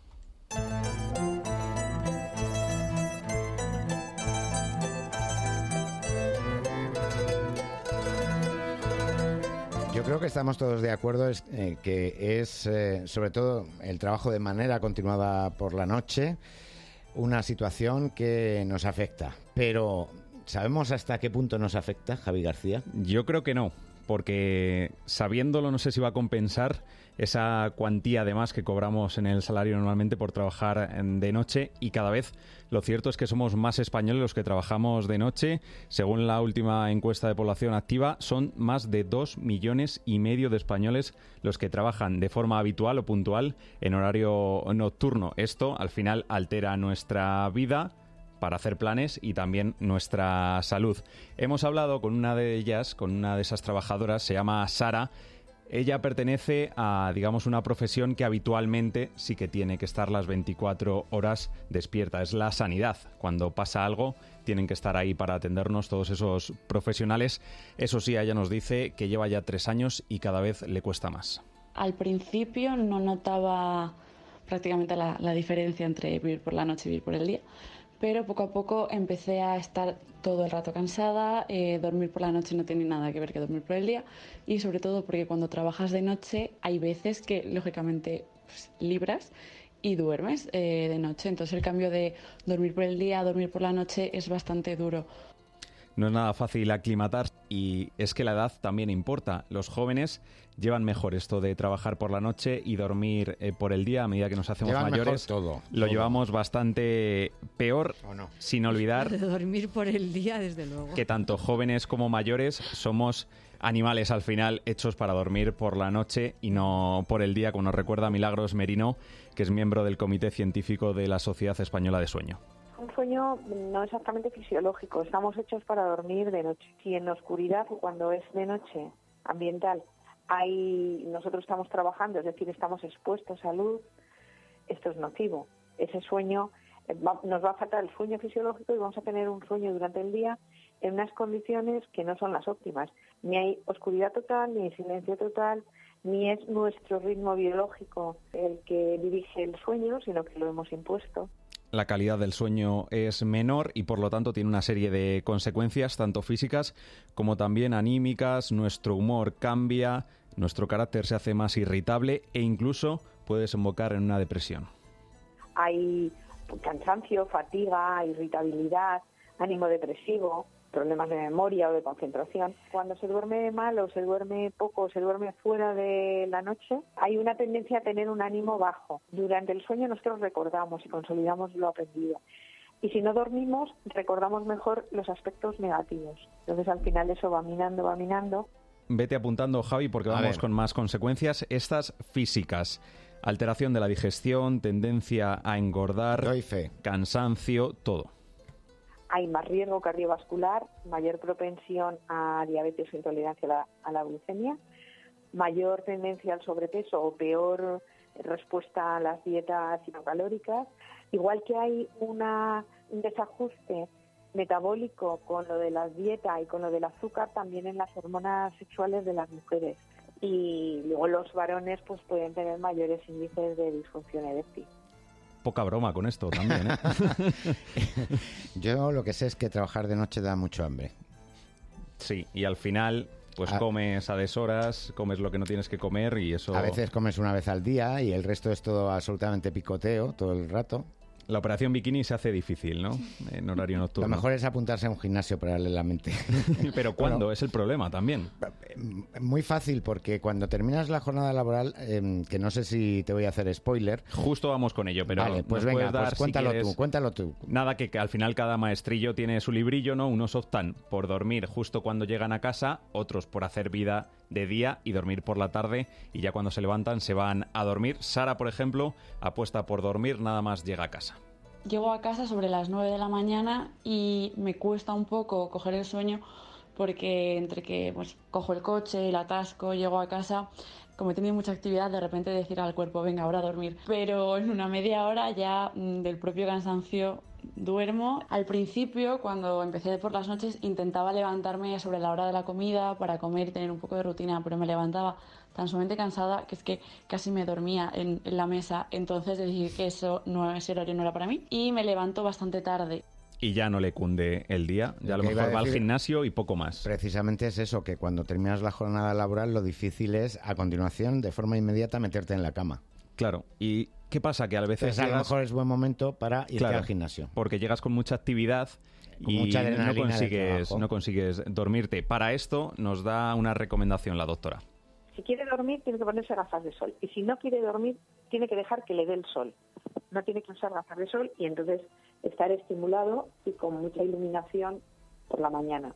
Yo creo que estamos todos de acuerdo es, eh, que es, eh, sobre todo, el trabajo de manera continuada por la noche, una situación que nos afecta. Pero, ¿sabemos hasta qué punto nos afecta, Javi García? Yo creo que no, porque sabiéndolo no sé si va a compensar esa cuantía de más que cobramos en el salario normalmente por trabajar de noche, y cada vez lo cierto es que somos más españoles los que trabajamos de noche. Según la última encuesta de población activa, son más de dos millones y medio de españoles los que trabajan de forma habitual o puntual en horario nocturno. Esto al final altera nuestra vida para hacer planes y también nuestra salud. Hemos hablado con una de ellas, con una de esas trabajadoras, se llama Sara. Ella pertenece a, digamos, una profesión que habitualmente sí que tiene que estar las veinticuatro horas despierta. Es la sanidad. Cuando pasa algo, tienen que estar ahí para atendernos todos esos profesionales. Eso sí, ella nos dice que lleva ya tres años y cada vez le cuesta más. Al principio no notaba prácticamente la, la diferencia entre vivir por la noche y vivir por el día, pero poco a poco empecé a estar todo el rato cansada. Eh, dormir por la noche no tiene nada que ver que dormir por el día, y sobre todo porque cuando trabajas de noche hay veces que lógicamente pues, libras y duermes eh, de noche. Entonces el cambio de dormir por el día a dormir por la noche es bastante duro. No es nada fácil aclimatarse, y es que la edad también importa. Los jóvenes llevan mejor esto de trabajar por la noche y dormir eh, por el día. A medida que nos hacemos llevan mayores, todo, lo todo. llevamos bastante peor, no? Sin olvidar De dormir por el día, desde luego. que tanto jóvenes como mayores somos animales al final hechos para dormir por la noche y no por el día, como nos recuerda Milagros Merino, que es miembro del Comité Científico de la Sociedad Española de Sueño. Un sueño no exactamente fisiológico, estamos hechos para dormir de noche. Si en oscuridad o cuando es de noche ambiental hay, nosotros estamos trabajando, es decir, estamos expuestos a luz, esto es nocivo. Ese sueño, va, nos va a faltar el sueño fisiológico y vamos a tener un sueño durante el día en unas condiciones que no son las óptimas. Ni hay oscuridad total, ni hay silencio total, ni es nuestro ritmo biológico el que dirige el sueño, sino que lo hemos impuesto. La calidad del sueño es menor y por lo tanto tiene una serie de consecuencias tanto físicas como también anímicas. Nuestro humor cambia, nuestro carácter se hace más irritable e incluso puede desembocar en una depresión. Hay cansancio, fatiga, irritabilidad, ánimo depresivo, problemas de memoria o de concentración. Cuando se duerme mal o se duerme poco o se duerme fuera de la noche, hay una tendencia a tener un ánimo bajo. Durante el sueño nosotros recordamos y consolidamos lo aprendido. Y si no dormimos, recordamos mejor los aspectos negativos. Entonces al final eso va minando, va minando. Vete apuntando, Javi, porque vamos con más consecuencias. Estas físicas: alteración de la digestión, tendencia a engordar, Doy fe. cansancio, todo. Hay más riesgo cardiovascular, mayor propensión a diabetes o intolerancia a la, a la glucemia, mayor tendencia al sobrepeso o peor respuesta a las dietas hipocalóricas. Igual que hay una, un desajuste metabólico con lo de la dieta y con lo del azúcar, también en las hormonas sexuales de las mujeres. Y luego los varones pues pueden tener mayores índices de disfunción eréctil. Poca broma con esto también, ¿eh? Yo lo que sé es que trabajar de noche da mucho hambre. Sí, y al final pues a... comes a deshoras, comes lo que no tienes que comer y eso... A veces comes una vez al día y el resto es todo absolutamente picoteo todo el rato. La operación bikini se hace difícil, ¿no? En horario nocturno. Lo mejor es apuntarse a un gimnasio paralelamente. Pero ¿cuándo? Bueno, es el problema también. Muy fácil, porque cuando terminas la jornada laboral, eh, que no sé si te voy a hacer spoiler. Justo vamos con ello, pero vale, pues nos venga, dar, pues cuéntalo si quieres, tú, cuéntalo tú. Nada, que, que al final cada maestrillo tiene su librillo, ¿no? Unos optan por dormir justo cuando llegan a casa, otros por hacer vida de día y dormir por la tarde, y ya cuando se levantan se van a dormir. Sara, por ejemplo, apuesta por dormir nada más llega a casa. Llego a casa sobre las nueve de la mañana y me cuesta un poco coger el sueño porque entre que pues, cojo el coche, el atasco, llego a casa, como he tenido mucha actividad, de repente decir al cuerpo, venga, ahora a dormir. Pero en una media hora ya mmm, del propio cansancio duermo. Al principio, cuando empecé por las noches, intentaba levantarme sobre la hora de la comida para comer y tener un poco de rutina, pero me levantaba tan sumamente cansada que es que casi me dormía en, en la mesa. Entonces decidí que eso no, ese horario no era para mí y me levanto bastante tarde. Y ya no le cunde el día, ya a lo mejor va al gimnasio y poco más. Precisamente es eso, que cuando terminas la jornada laboral lo difícil es a continuación, de forma inmediata, meterte en la cama. Claro, y ¿Qué pasa? Que a veces Pues a lo llegas- mejor es buen momento para irte Claro, al gimnasio. porque llegas con mucha actividad Con y mucha no adrenalina de consigues, trabajo. no consigues dormirte. Para esto nos da una recomendación la doctora. Si quiere dormir, tiene que ponerse gafas de sol. Y si no quiere dormir, tiene que dejar que le dé el sol. No tiene que usar gafas de sol y entonces estar estimulado y con mucha iluminación por la mañana.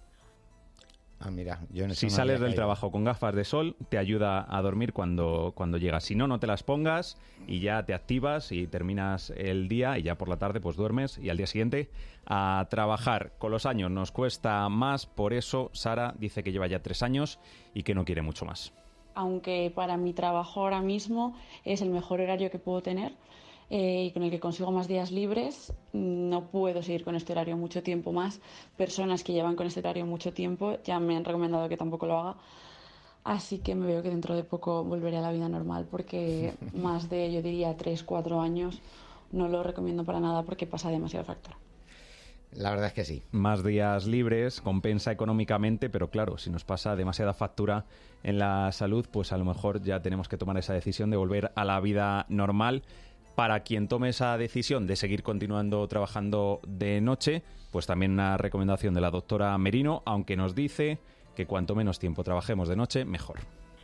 Ah, mira, yo en eso Si no sales había del caído. trabajo con gafas de sol, te ayuda a dormir cuando, cuando llegas. Si no, no te las pongas y ya te activas y terminas el día y ya por la tarde pues duermes y al día siguiente a trabajar. Con los años nos cuesta más, por eso Sara dice que lleva ya tres años y que no quiere mucho más. Aunque para mi trabajo ahora mismo es el mejor horario que puedo tener eh, y con el que consigo más días libres, no puedo seguir con este horario mucho tiempo más. Personas que llevan con este horario mucho tiempo ya me han recomendado que tampoco lo haga. Así que me veo que dentro de poco volveré a la vida normal porque más de, yo diría, tres, cuatro años no lo recomiendo para nada porque pasa demasiado factura. La verdad es que sí. Más días libres compensa económicamente, pero claro, si nos pasa demasiada factura en la salud, pues a lo mejor ya tenemos que tomar esa decisión de volver a la vida normal. Para quien tome esa decisión de seguir continuando trabajando de noche, pues también una recomendación de la doctora Merino, aunque nos dice que cuanto menos tiempo trabajemos de noche, mejor.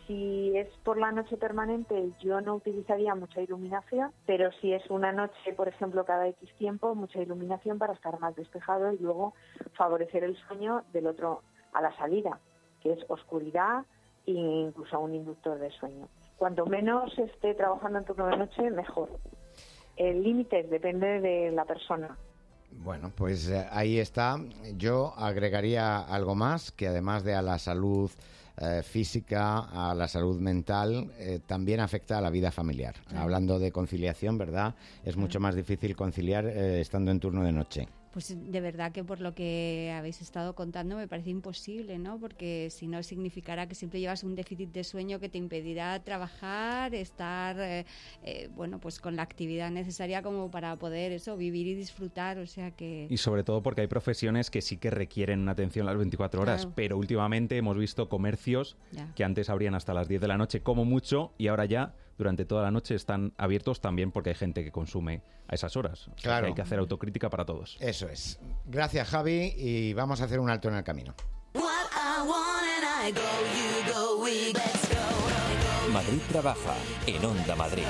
Si es por la noche permanente, yo no utilizaría mucha iluminación, pero si es una noche, por ejemplo, cada X tiempo, mucha iluminación para estar más despejado y luego favorecer el sueño del otro a la salida, que es oscuridad e incluso un inductor de sueño. Cuanto menos esté trabajando en turno de noche, mejor. El límite depende de la persona. Bueno, pues eh, ahí está. Yo agregaría algo más, que además de a la salud eh, física, a la salud mental, eh, también afecta a la vida familiar. Claro. Hablando de conciliación, ¿verdad? Es mucho más difícil conciliar eh, estando en turno de noche. Pues de verdad que por lo que habéis estado contando me parece imposible, ¿no? Porque si no significará que siempre llevas un déficit de sueño que te impedirá trabajar, estar, eh, eh, bueno, pues con la actividad necesaria como para poder eso, vivir y disfrutar, o sea que... Y sobre todo porque hay profesiones que sí que requieren una atención las veinticuatro horas, Claro. pero últimamente hemos visto comercios Ya. que antes abrían hasta las diez de la noche como mucho y ahora ya durante toda la noche están abiertos también porque hay gente que consume a esas horas. O sea, Claro. que hay que hacer autocrítica para todos. Eso es. Gracias, Javi, y vamos a hacer un alto en el camino. Madrid trabaja en Onda Madrid.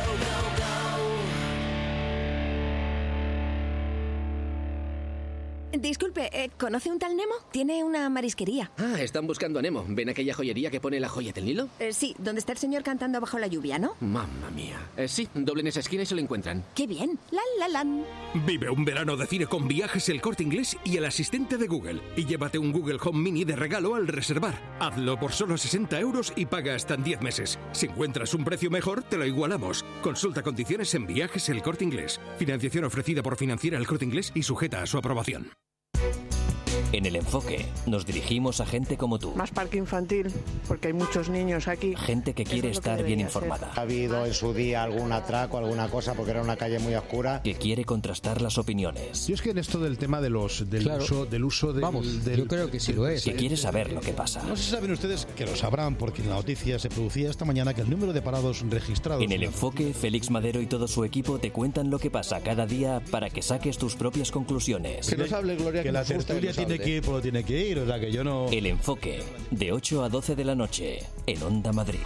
Disculpe, eh, ¿conoce un tal Nemo? Tiene una marisquería. Ah, están buscando a Nemo. ¿Ven aquella joyería que pone la joya del Nilo? Eh, sí, donde está el señor cantando bajo la lluvia, ¿no? Mamma mía. Eh, sí, doblen esa esquina y se lo encuentran. ¡Qué bien! ¡La, la, lan! Vive un verano de cine con Viajes El Corte Inglés y el asistente de Google. Y llévate un Google Home Mini de regalo al reservar. Hazlo por solo sesenta euros y paga hasta en diez meses. Si encuentras un precio mejor, te lo igualamos. Consulta condiciones en Viajes El Corte Inglés. Financiación ofrecida por Financiera El Corte Inglés y sujeta a su aprobación. En El Enfoque nos dirigimos a gente como tú. Más parque infantil, porque hay muchos niños aquí. Gente que quiere Eso es lo que estar bien debería informada. Ha habido en su día algún atraco, alguna cosa, porque era una calle muy oscura. Que quiere contrastar las opiniones. Yo es que en esto del tema de los, del, Claro. uso, del uso del... Vamos, del- yo creo que sí lo es. Que del- quiere saber lo que pasa. No sé si saben ustedes, que lo sabrán, porque en la noticia se producía esta mañana que el número de parados registrados... En El Enfoque, Félix Madero y todo su equipo te cuentan lo que pasa cada día para que saques tus propias conclusiones. Que nos hable, Gloria, que, la tertulia tiene que ir por lo tiene que ir, o sea que yo no... El Enfoque, de ocho a doce de la noche, en Onda Madrid.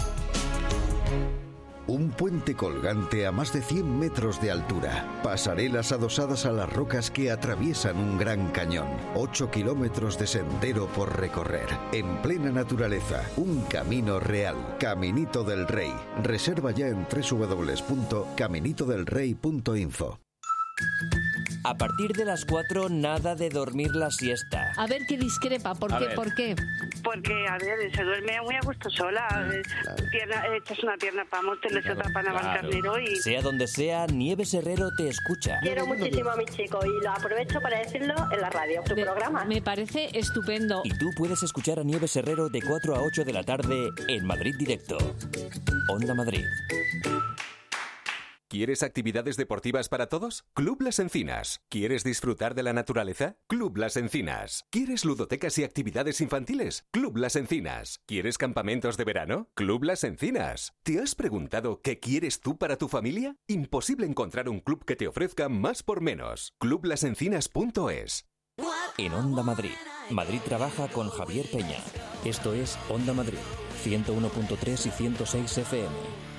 Un puente colgante a más de cien metros de altura. Pasarelas adosadas a las rocas que atraviesan un gran cañón. ocho kilómetros de sendero por recorrer. En plena naturaleza. Un camino real. Caminito del Rey. Reserva ya en doble u doble u doble u punto caminito del rey punto info. A partir de las cuatro, nada de dormir la siesta. A ver qué discrepa, ¿por A qué? ver. ¿Por qué? Porque, a ver, se duerme muy a gusto sola. Eh, Pierna, echas una pierna para Montes, otra para Navalcarnero y... Sea donde sea, Nieves Herrero te escucha. Quiero muchísimo a mi chico y lo aprovecho para decirlo en la radio, tu programa. Me parece estupendo. Y tú puedes escuchar a Nieves Herrero de cuatro a ocho de la tarde en Madrid Directo. Onda Madrid. ¿Quieres actividades deportivas para todos? Club Las Encinas. ¿Quieres disfrutar de la naturaleza? Club Las Encinas. ¿Quieres ludotecas y actividades infantiles? Club Las Encinas. ¿Quieres campamentos de verano? Club Las Encinas. ¿Te has preguntado qué quieres tú para tu familia? Imposible encontrar un club que te ofrezca más por menos. club las encinas punto es. En Onda Madrid, Madrid trabaja con Javier Peña. Esto es Onda Madrid, ciento uno punto tres y ciento seis F M.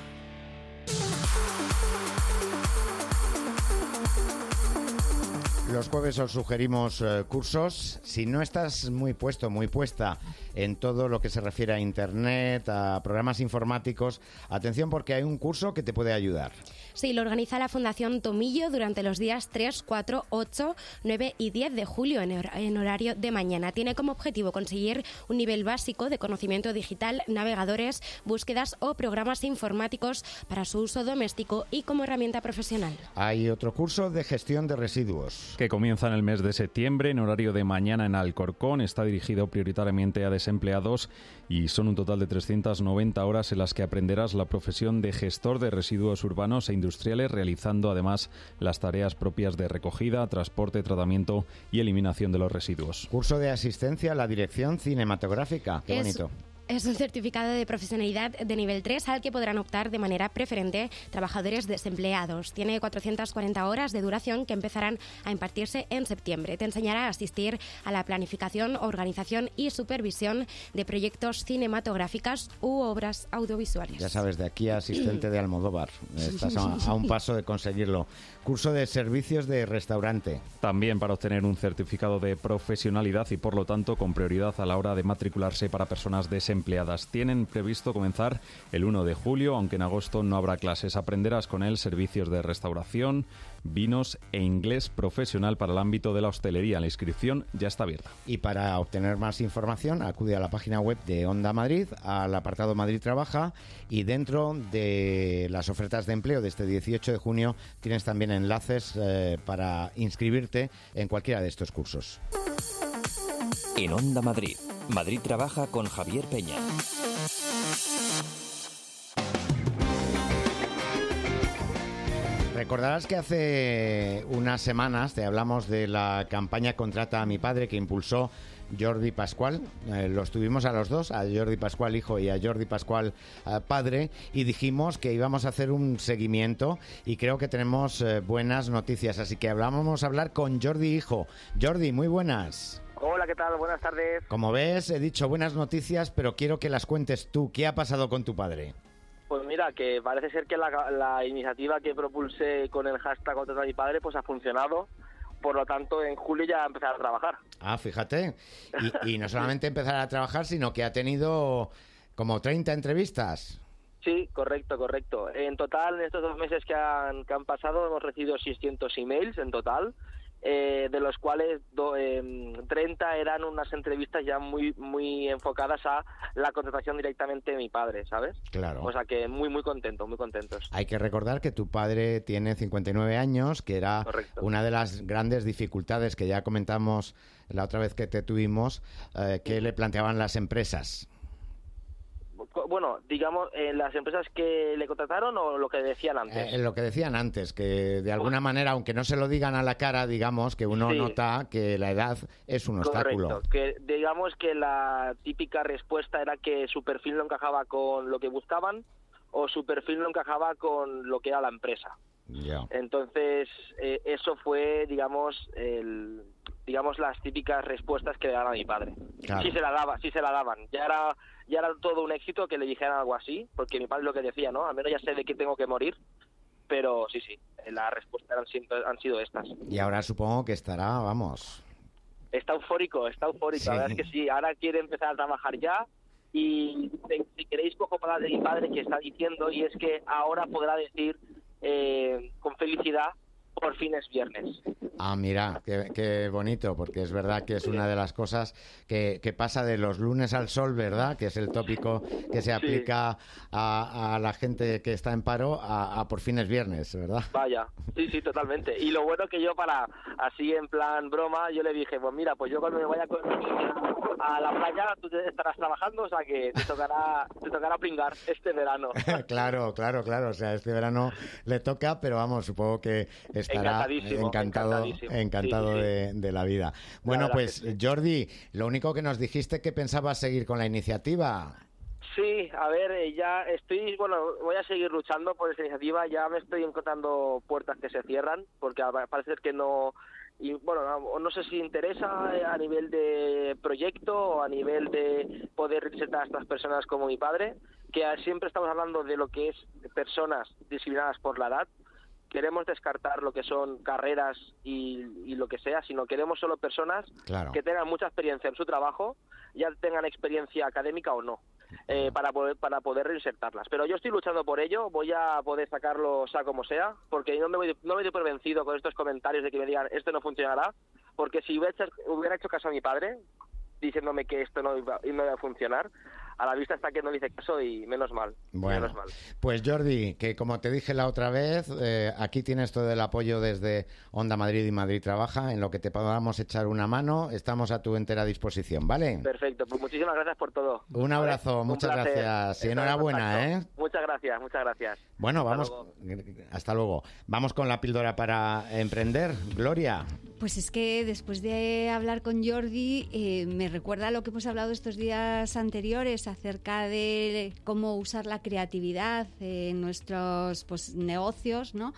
Los jueves os sugerimos eh, cursos. Si no estás muy puesto, muy puesta en todo lo que se refiere a Internet, a programas informáticos, atención porque hay un curso que te puede ayudar. Sí, lo organiza la Fundación Tomillo durante los días tres, cuatro, ocho, nueve y diez de julio en, hor- en horario de mañana. Tiene como objetivo conseguir un nivel básico de conocimiento digital, navegadores, búsquedas o programas informáticos para su uso doméstico y como herramienta profesional. Hay otro curso de gestión de residuos. Que comienza en el mes de septiembre en horario de mañana en Alcorcón. Está dirigido prioritariamente a desempleados y son un total de trescientas noventa horas en las que aprenderás la profesión de gestor de residuos urbanos e industriales, realizando además las tareas propias de recogida, transporte, tratamiento y eliminación de los residuos. Curso de asistencia a la dirección cinematográfica. Qué Es- bonito. Es un certificado de profesionalidad de nivel tres al que podrán optar de manera preferente trabajadores desempleados. Tiene cuatrocientas cuarenta horas de duración que empezarán a impartirse en septiembre. Te enseñará a asistir a la planificación, organización y supervisión de proyectos cinematográficas u obras audiovisuales. Ya sabes, de aquí a asistente de Almodóvar. Estás a, a un paso de conseguirlo. Curso de servicios de restaurante. También para obtener un certificado de profesionalidad y por lo tanto con prioridad a la hora de matricularse para personas desempleadas. Tienen previsto comenzar el uno de julio, aunque en agosto no habrá clases. Aprenderás con él servicios de restauración, vinos e inglés profesional para el ámbito de la hostelería. La inscripción ya está abierta. Y para obtener más información, acude a la página web de Onda Madrid, al apartado Madrid Trabaja, y dentro de las ofertas de empleo de este dieciocho de junio tienes también enlaces eh, para inscribirte en cualquiera de estos cursos. En Onda Madrid, Madrid trabaja con Javier Peña. Recordarás que hace unas semanas te hablamos de la campaña Contrata a mi padre que impulsó Jordi Pascual. Eh, los tuvimos a los dos, a Jordi Pascual hijo y a Jordi Pascual eh, padre, y dijimos que íbamos a hacer un seguimiento y creo que tenemos eh, buenas noticias, así que vamos a hablar con Jordi hijo. Jordi, muy buenas. Hola, ¿qué tal? Buenas tardes. Como ves, he dicho buenas noticias, pero quiero que las cuentes tú. ¿Qué ha pasado con tu padre? Pues mira, que parece ser que la, la iniciativa que propulsé con el hashtag Contrata a mi padre pues ha funcionado. Por lo tanto, en julio ya empezar a trabajar. Ah, fíjate. Y, y no solamente empezar a trabajar, sino que ha tenido como treinta entrevistas. Sí, correcto, correcto. En total, en estos dos meses que han, que han pasado, hemos recibido seiscientos emails en total. Eh, de los cuales do, eh, treinta eran unas entrevistas ya muy muy enfocadas a la contratación directamente de mi padre, ¿sabes? Claro. O sea que muy, muy contentos, muy contentos. Hay que recordar que tu padre tiene cincuenta y nueve años, que era Correcto. una de las grandes dificultades que ya comentamos la otra vez que te tuvimos, eh, que le planteaban las empresas. Bueno, digamos, eh, las empresas que le contrataron o lo que decían antes. Eh, lo que decían antes, que de alguna manera, aunque no se lo digan a la cara, digamos, que uno Sí. nota que la edad es un obstáculo. Correcto, que digamos que la típica respuesta era que su perfil no encajaba con lo que buscaban o su perfil no encajaba con lo que era la empresa. Ya. Entonces, eh, eso fue, digamos, el, digamos las típicas respuestas que le daban a mi padre. Claro. Sí se la daba, sí se la daban. Ya era, ya era todo un éxito que le dijeran algo así, porque mi padre lo que decía, ¿no? Al menos ya sé de qué tengo que morir. Pero sí, sí, las respuestas han sido, han sido estas. Y ahora supongo que estará, vamos... Está eufórico, está eufórico. Sí. La verdad es que sí, ahora quiere empezar a trabajar ya. Y si queréis cojo palabras de mi padre que está diciendo, y es que ahora podrá decir eh, con felicidad, por fin es viernes. Ah, mira, qué, qué bonito, porque es verdad que es una de las cosas que, que pasa de los lunes al sol, ¿verdad? Que es el tópico que se aplica a, a la gente que está en paro, a, a por fin es viernes, ¿verdad? Vaya, sí, sí, totalmente. Y lo bueno que yo para, así en plan broma, yo le dije, pues mira, pues yo cuando me vaya con mi niña a la playa, tú te estarás trabajando, o sea que te tocará, te tocará pringar este verano. Claro, claro, claro. O sea, este verano le toca, pero vamos, supongo que estará Encantadísimo, encantado, encantadísimo. encantado Sí, sí, sí. De, de la vida. Bueno, verdad pues que sí. Jordi, lo único que nos dijiste que pensabas seguir con la iniciativa. Sí, a ver, eh, ya estoy, bueno, voy a seguir luchando por esta iniciativa, ya me estoy encontrando puertas que se cierran, porque a- parece que no, y bueno, no, no sé si interesa eh, a nivel de proyecto o a nivel de poder representar a estas personas como mi padre, que a- siempre estamos hablando de lo que es personas discriminadas por la edad. Queremos descartar lo que son carreras y, y lo que sea, sino queremos solo personas Claro. que tengan mucha experiencia en su trabajo, ya tengan experiencia académica o no, eh, para poder para poder reinsertarlas. Pero yo estoy luchando por ello, voy a poder sacarlo sea como sea, porque no me voy, no me doy por vencido con estos comentarios de que me digan esto no funcionará, porque si hubiera hecho, hubiera hecho caso a mi padre diciéndome que esto no iba, no iba a funcionar, a la vista está que no le hice caso y menos mal, Bueno, menos mal. pues Jordi, que como te dije la otra vez, eh, aquí tienes todo el apoyo desde Onda Madrid y Madrid Trabaja, en lo que te podamos echar una mano, estamos a tu entera disposición, ¿vale? Perfecto, pues muchísimas gracias por todo. Un abrazo, ¿Vale? Un muchas placer gracias y estar en enhorabuena, ¿eh? contacto. Muchas gracias, muchas gracias. Bueno, Hasta vamos, luego. hasta luego. Vamos con la píldora para emprender. Gloria. Pues es que después de hablar con Jordi, eh, me recuerda lo que hemos hablado estos días anteriores acerca de cómo usar la creatividad en nuestros pues, negocios, ¿no?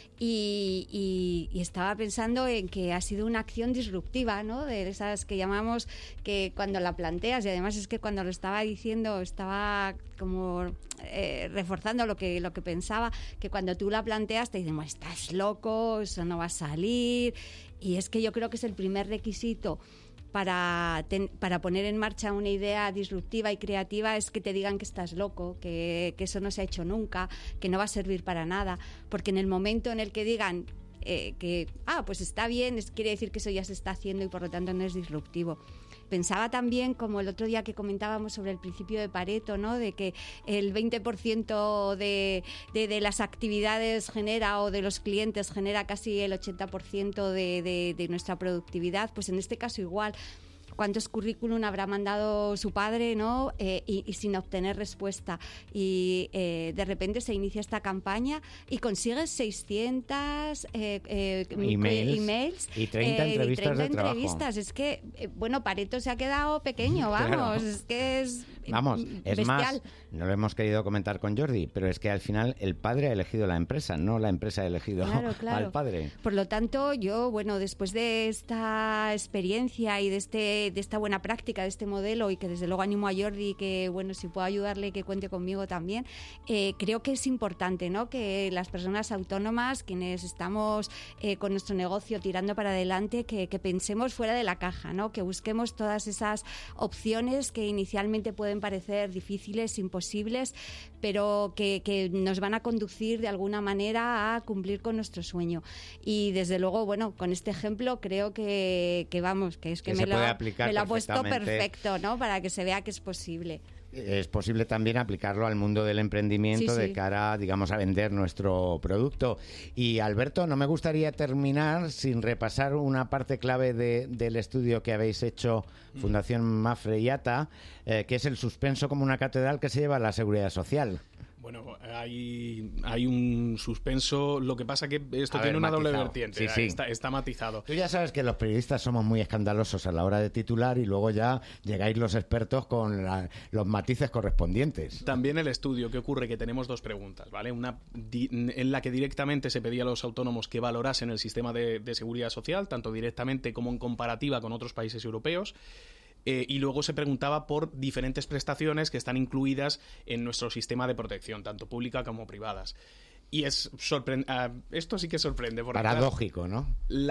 Y, y, y estaba pensando en que ha sido una acción disruptiva, ¿no? De esas que llamamos que cuando la planteas, y además es que cuando lo estaba diciendo estaba como eh, reforzando lo que, lo que pensaba, que cuando tú la planteas te dicen, estás loco, eso no va a salir. Y es que yo creo que es el primer requisito para, ten, para poner en marcha una idea disruptiva y creativa, es que te digan que estás loco, que, que eso no se ha hecho nunca, que no va a servir para nada, porque en el momento en el que digan eh, que, ah, pues está bien, es, quiere decir que eso ya se está haciendo y por lo tanto no es disruptivo. Pensaba también, como el otro día que comentábamos sobre el principio de Pareto, ¿no? De que el veinte por ciento de, de, de las actividades genera, o de los clientes genera casi el ochenta por ciento de, de, de nuestra productividad, pues en este caso igual. ¿Cuántos currículum habrá mandado su padre, ¿no? Eh, y, y sin obtener respuesta? Y eh, de repente se inicia esta campaña y consigues seiscientos eh, eh, emails, emails y treinta eh, entrevistas y treinta de trabajo. entrevistas. Es que, eh, bueno, Pareto se ha quedado pequeño, vamos. Claro. Es que es Vamos, es bestial. más, no lo hemos querido comentar con Jordi, pero es que al final el padre ha elegido la empresa, no la empresa ha elegido Claro, claro. al padre. Por lo tanto, yo, bueno, después de esta experiencia y de este de esta buena práctica, de este modelo, y que desde luego animo a Jordi que, bueno, si puedo ayudarle, que cuente conmigo también, eh, creo que es importante, ¿no? Que las personas autónomas, quienes estamos eh, con nuestro negocio tirando para adelante, que, que pensemos fuera de la caja, ¿no? Que busquemos todas esas opciones que inicialmente pueden parecer difíciles, imposibles, pero que, que nos van a conducir de alguna manera a cumplir con nuestro sueño. Y desde luego, bueno, con este ejemplo creo que, que vamos, que es que, Que me, se lo, puede aplicar me lo ha puesto perfectamente. perfecto, ¿no? Para que se vea que es posible. Es posible también aplicarlo al mundo del emprendimiento Sí, de sí. cara, digamos, a vender nuestro producto. Y Alberto, no me gustaría terminar sin repasar una parte clave de, del estudio que habéis hecho, Fundación Mafre y ATA, eh, que es el suspenso como una catedral que se lleva a la Seguridad Social. Bueno, hay, hay un suspenso. Lo que pasa que esto A tiene ver, una doble matizado. vertiente. Sí, sí. Está, está matizado. Tú ya sabes que los periodistas somos muy escandalosos a la hora de titular y luego ya llegáis los expertos con la- los matices correspondientes. También el estudio, ¿qué ocurre? Que tenemos dos preguntas, ¿vale? Una di- en la que directamente se pedía a los autónomos que valorasen el sistema de, de seguridad social, tanto directamente como en comparativa con otros países europeos. Eh, y luego se preguntaba por diferentes prestaciones que están incluidas en nuestro sistema de protección, tanto pública como privadas. Y es sorpre- uh, esto sí que sorprende. Porque, Paradójico, ¿no?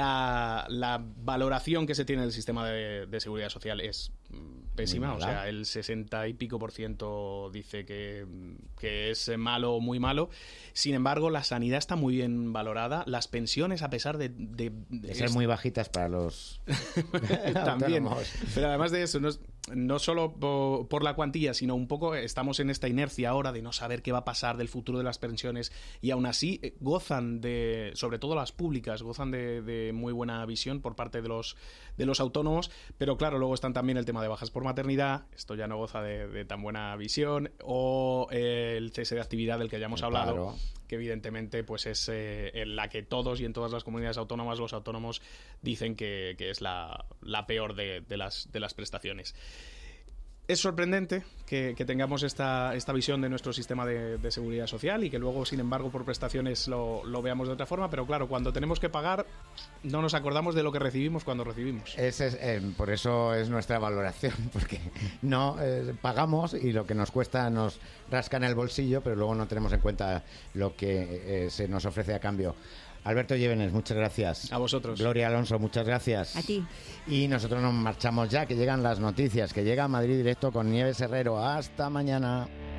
La, la valoración que se tiene del sistema de, de seguridad social es mm, pésima. Muy O mala. sea, el sesenta y pico por ciento dice que, que es malo o muy malo. Sin embargo, la sanidad está muy bien valorada. Las pensiones, a pesar de... De, De ser muy bajitas para los también. autónomos. Pero además de eso, no es- no solo por, por la cuantía, sino un poco estamos en esta inercia ahora de no saber qué va a pasar del futuro de las pensiones, y aún así eh, gozan de, sobre todo las públicas, gozan de, de muy buena visión por parte de los, de los autónomos, pero claro, luego están también el tema de bajas por maternidad, esto ya no goza de, de tan buena visión, o eh, el cese de actividad del que ya hemos Claro. hablado, que evidentemente pues es eh, en la que todos y en todas las comunidades autónomas los autónomos dicen que, que es la, la peor de, de, las, de las prestaciones. Es sorprendente que, que tengamos esta, esta visión de nuestro sistema de, de seguridad social y que luego, sin embargo, por prestaciones lo, lo veamos de otra forma, pero claro, cuando tenemos que pagar no nos acordamos de lo que recibimos cuando recibimos. Ese es, eh, por eso es nuestra valoración, porque no eh, pagamos y lo que nos cuesta nos rasca en el bolsillo, pero luego no tenemos en cuenta lo que eh, se nos ofrece a cambio. Alberto Llévenes, muchas gracias. A vosotros. Gloria Alonso, muchas gracias. A ti. Y nosotros nos marchamos ya, que llegan las noticias, que llega a Madrid Directo con Nieves Herrero. Hasta mañana.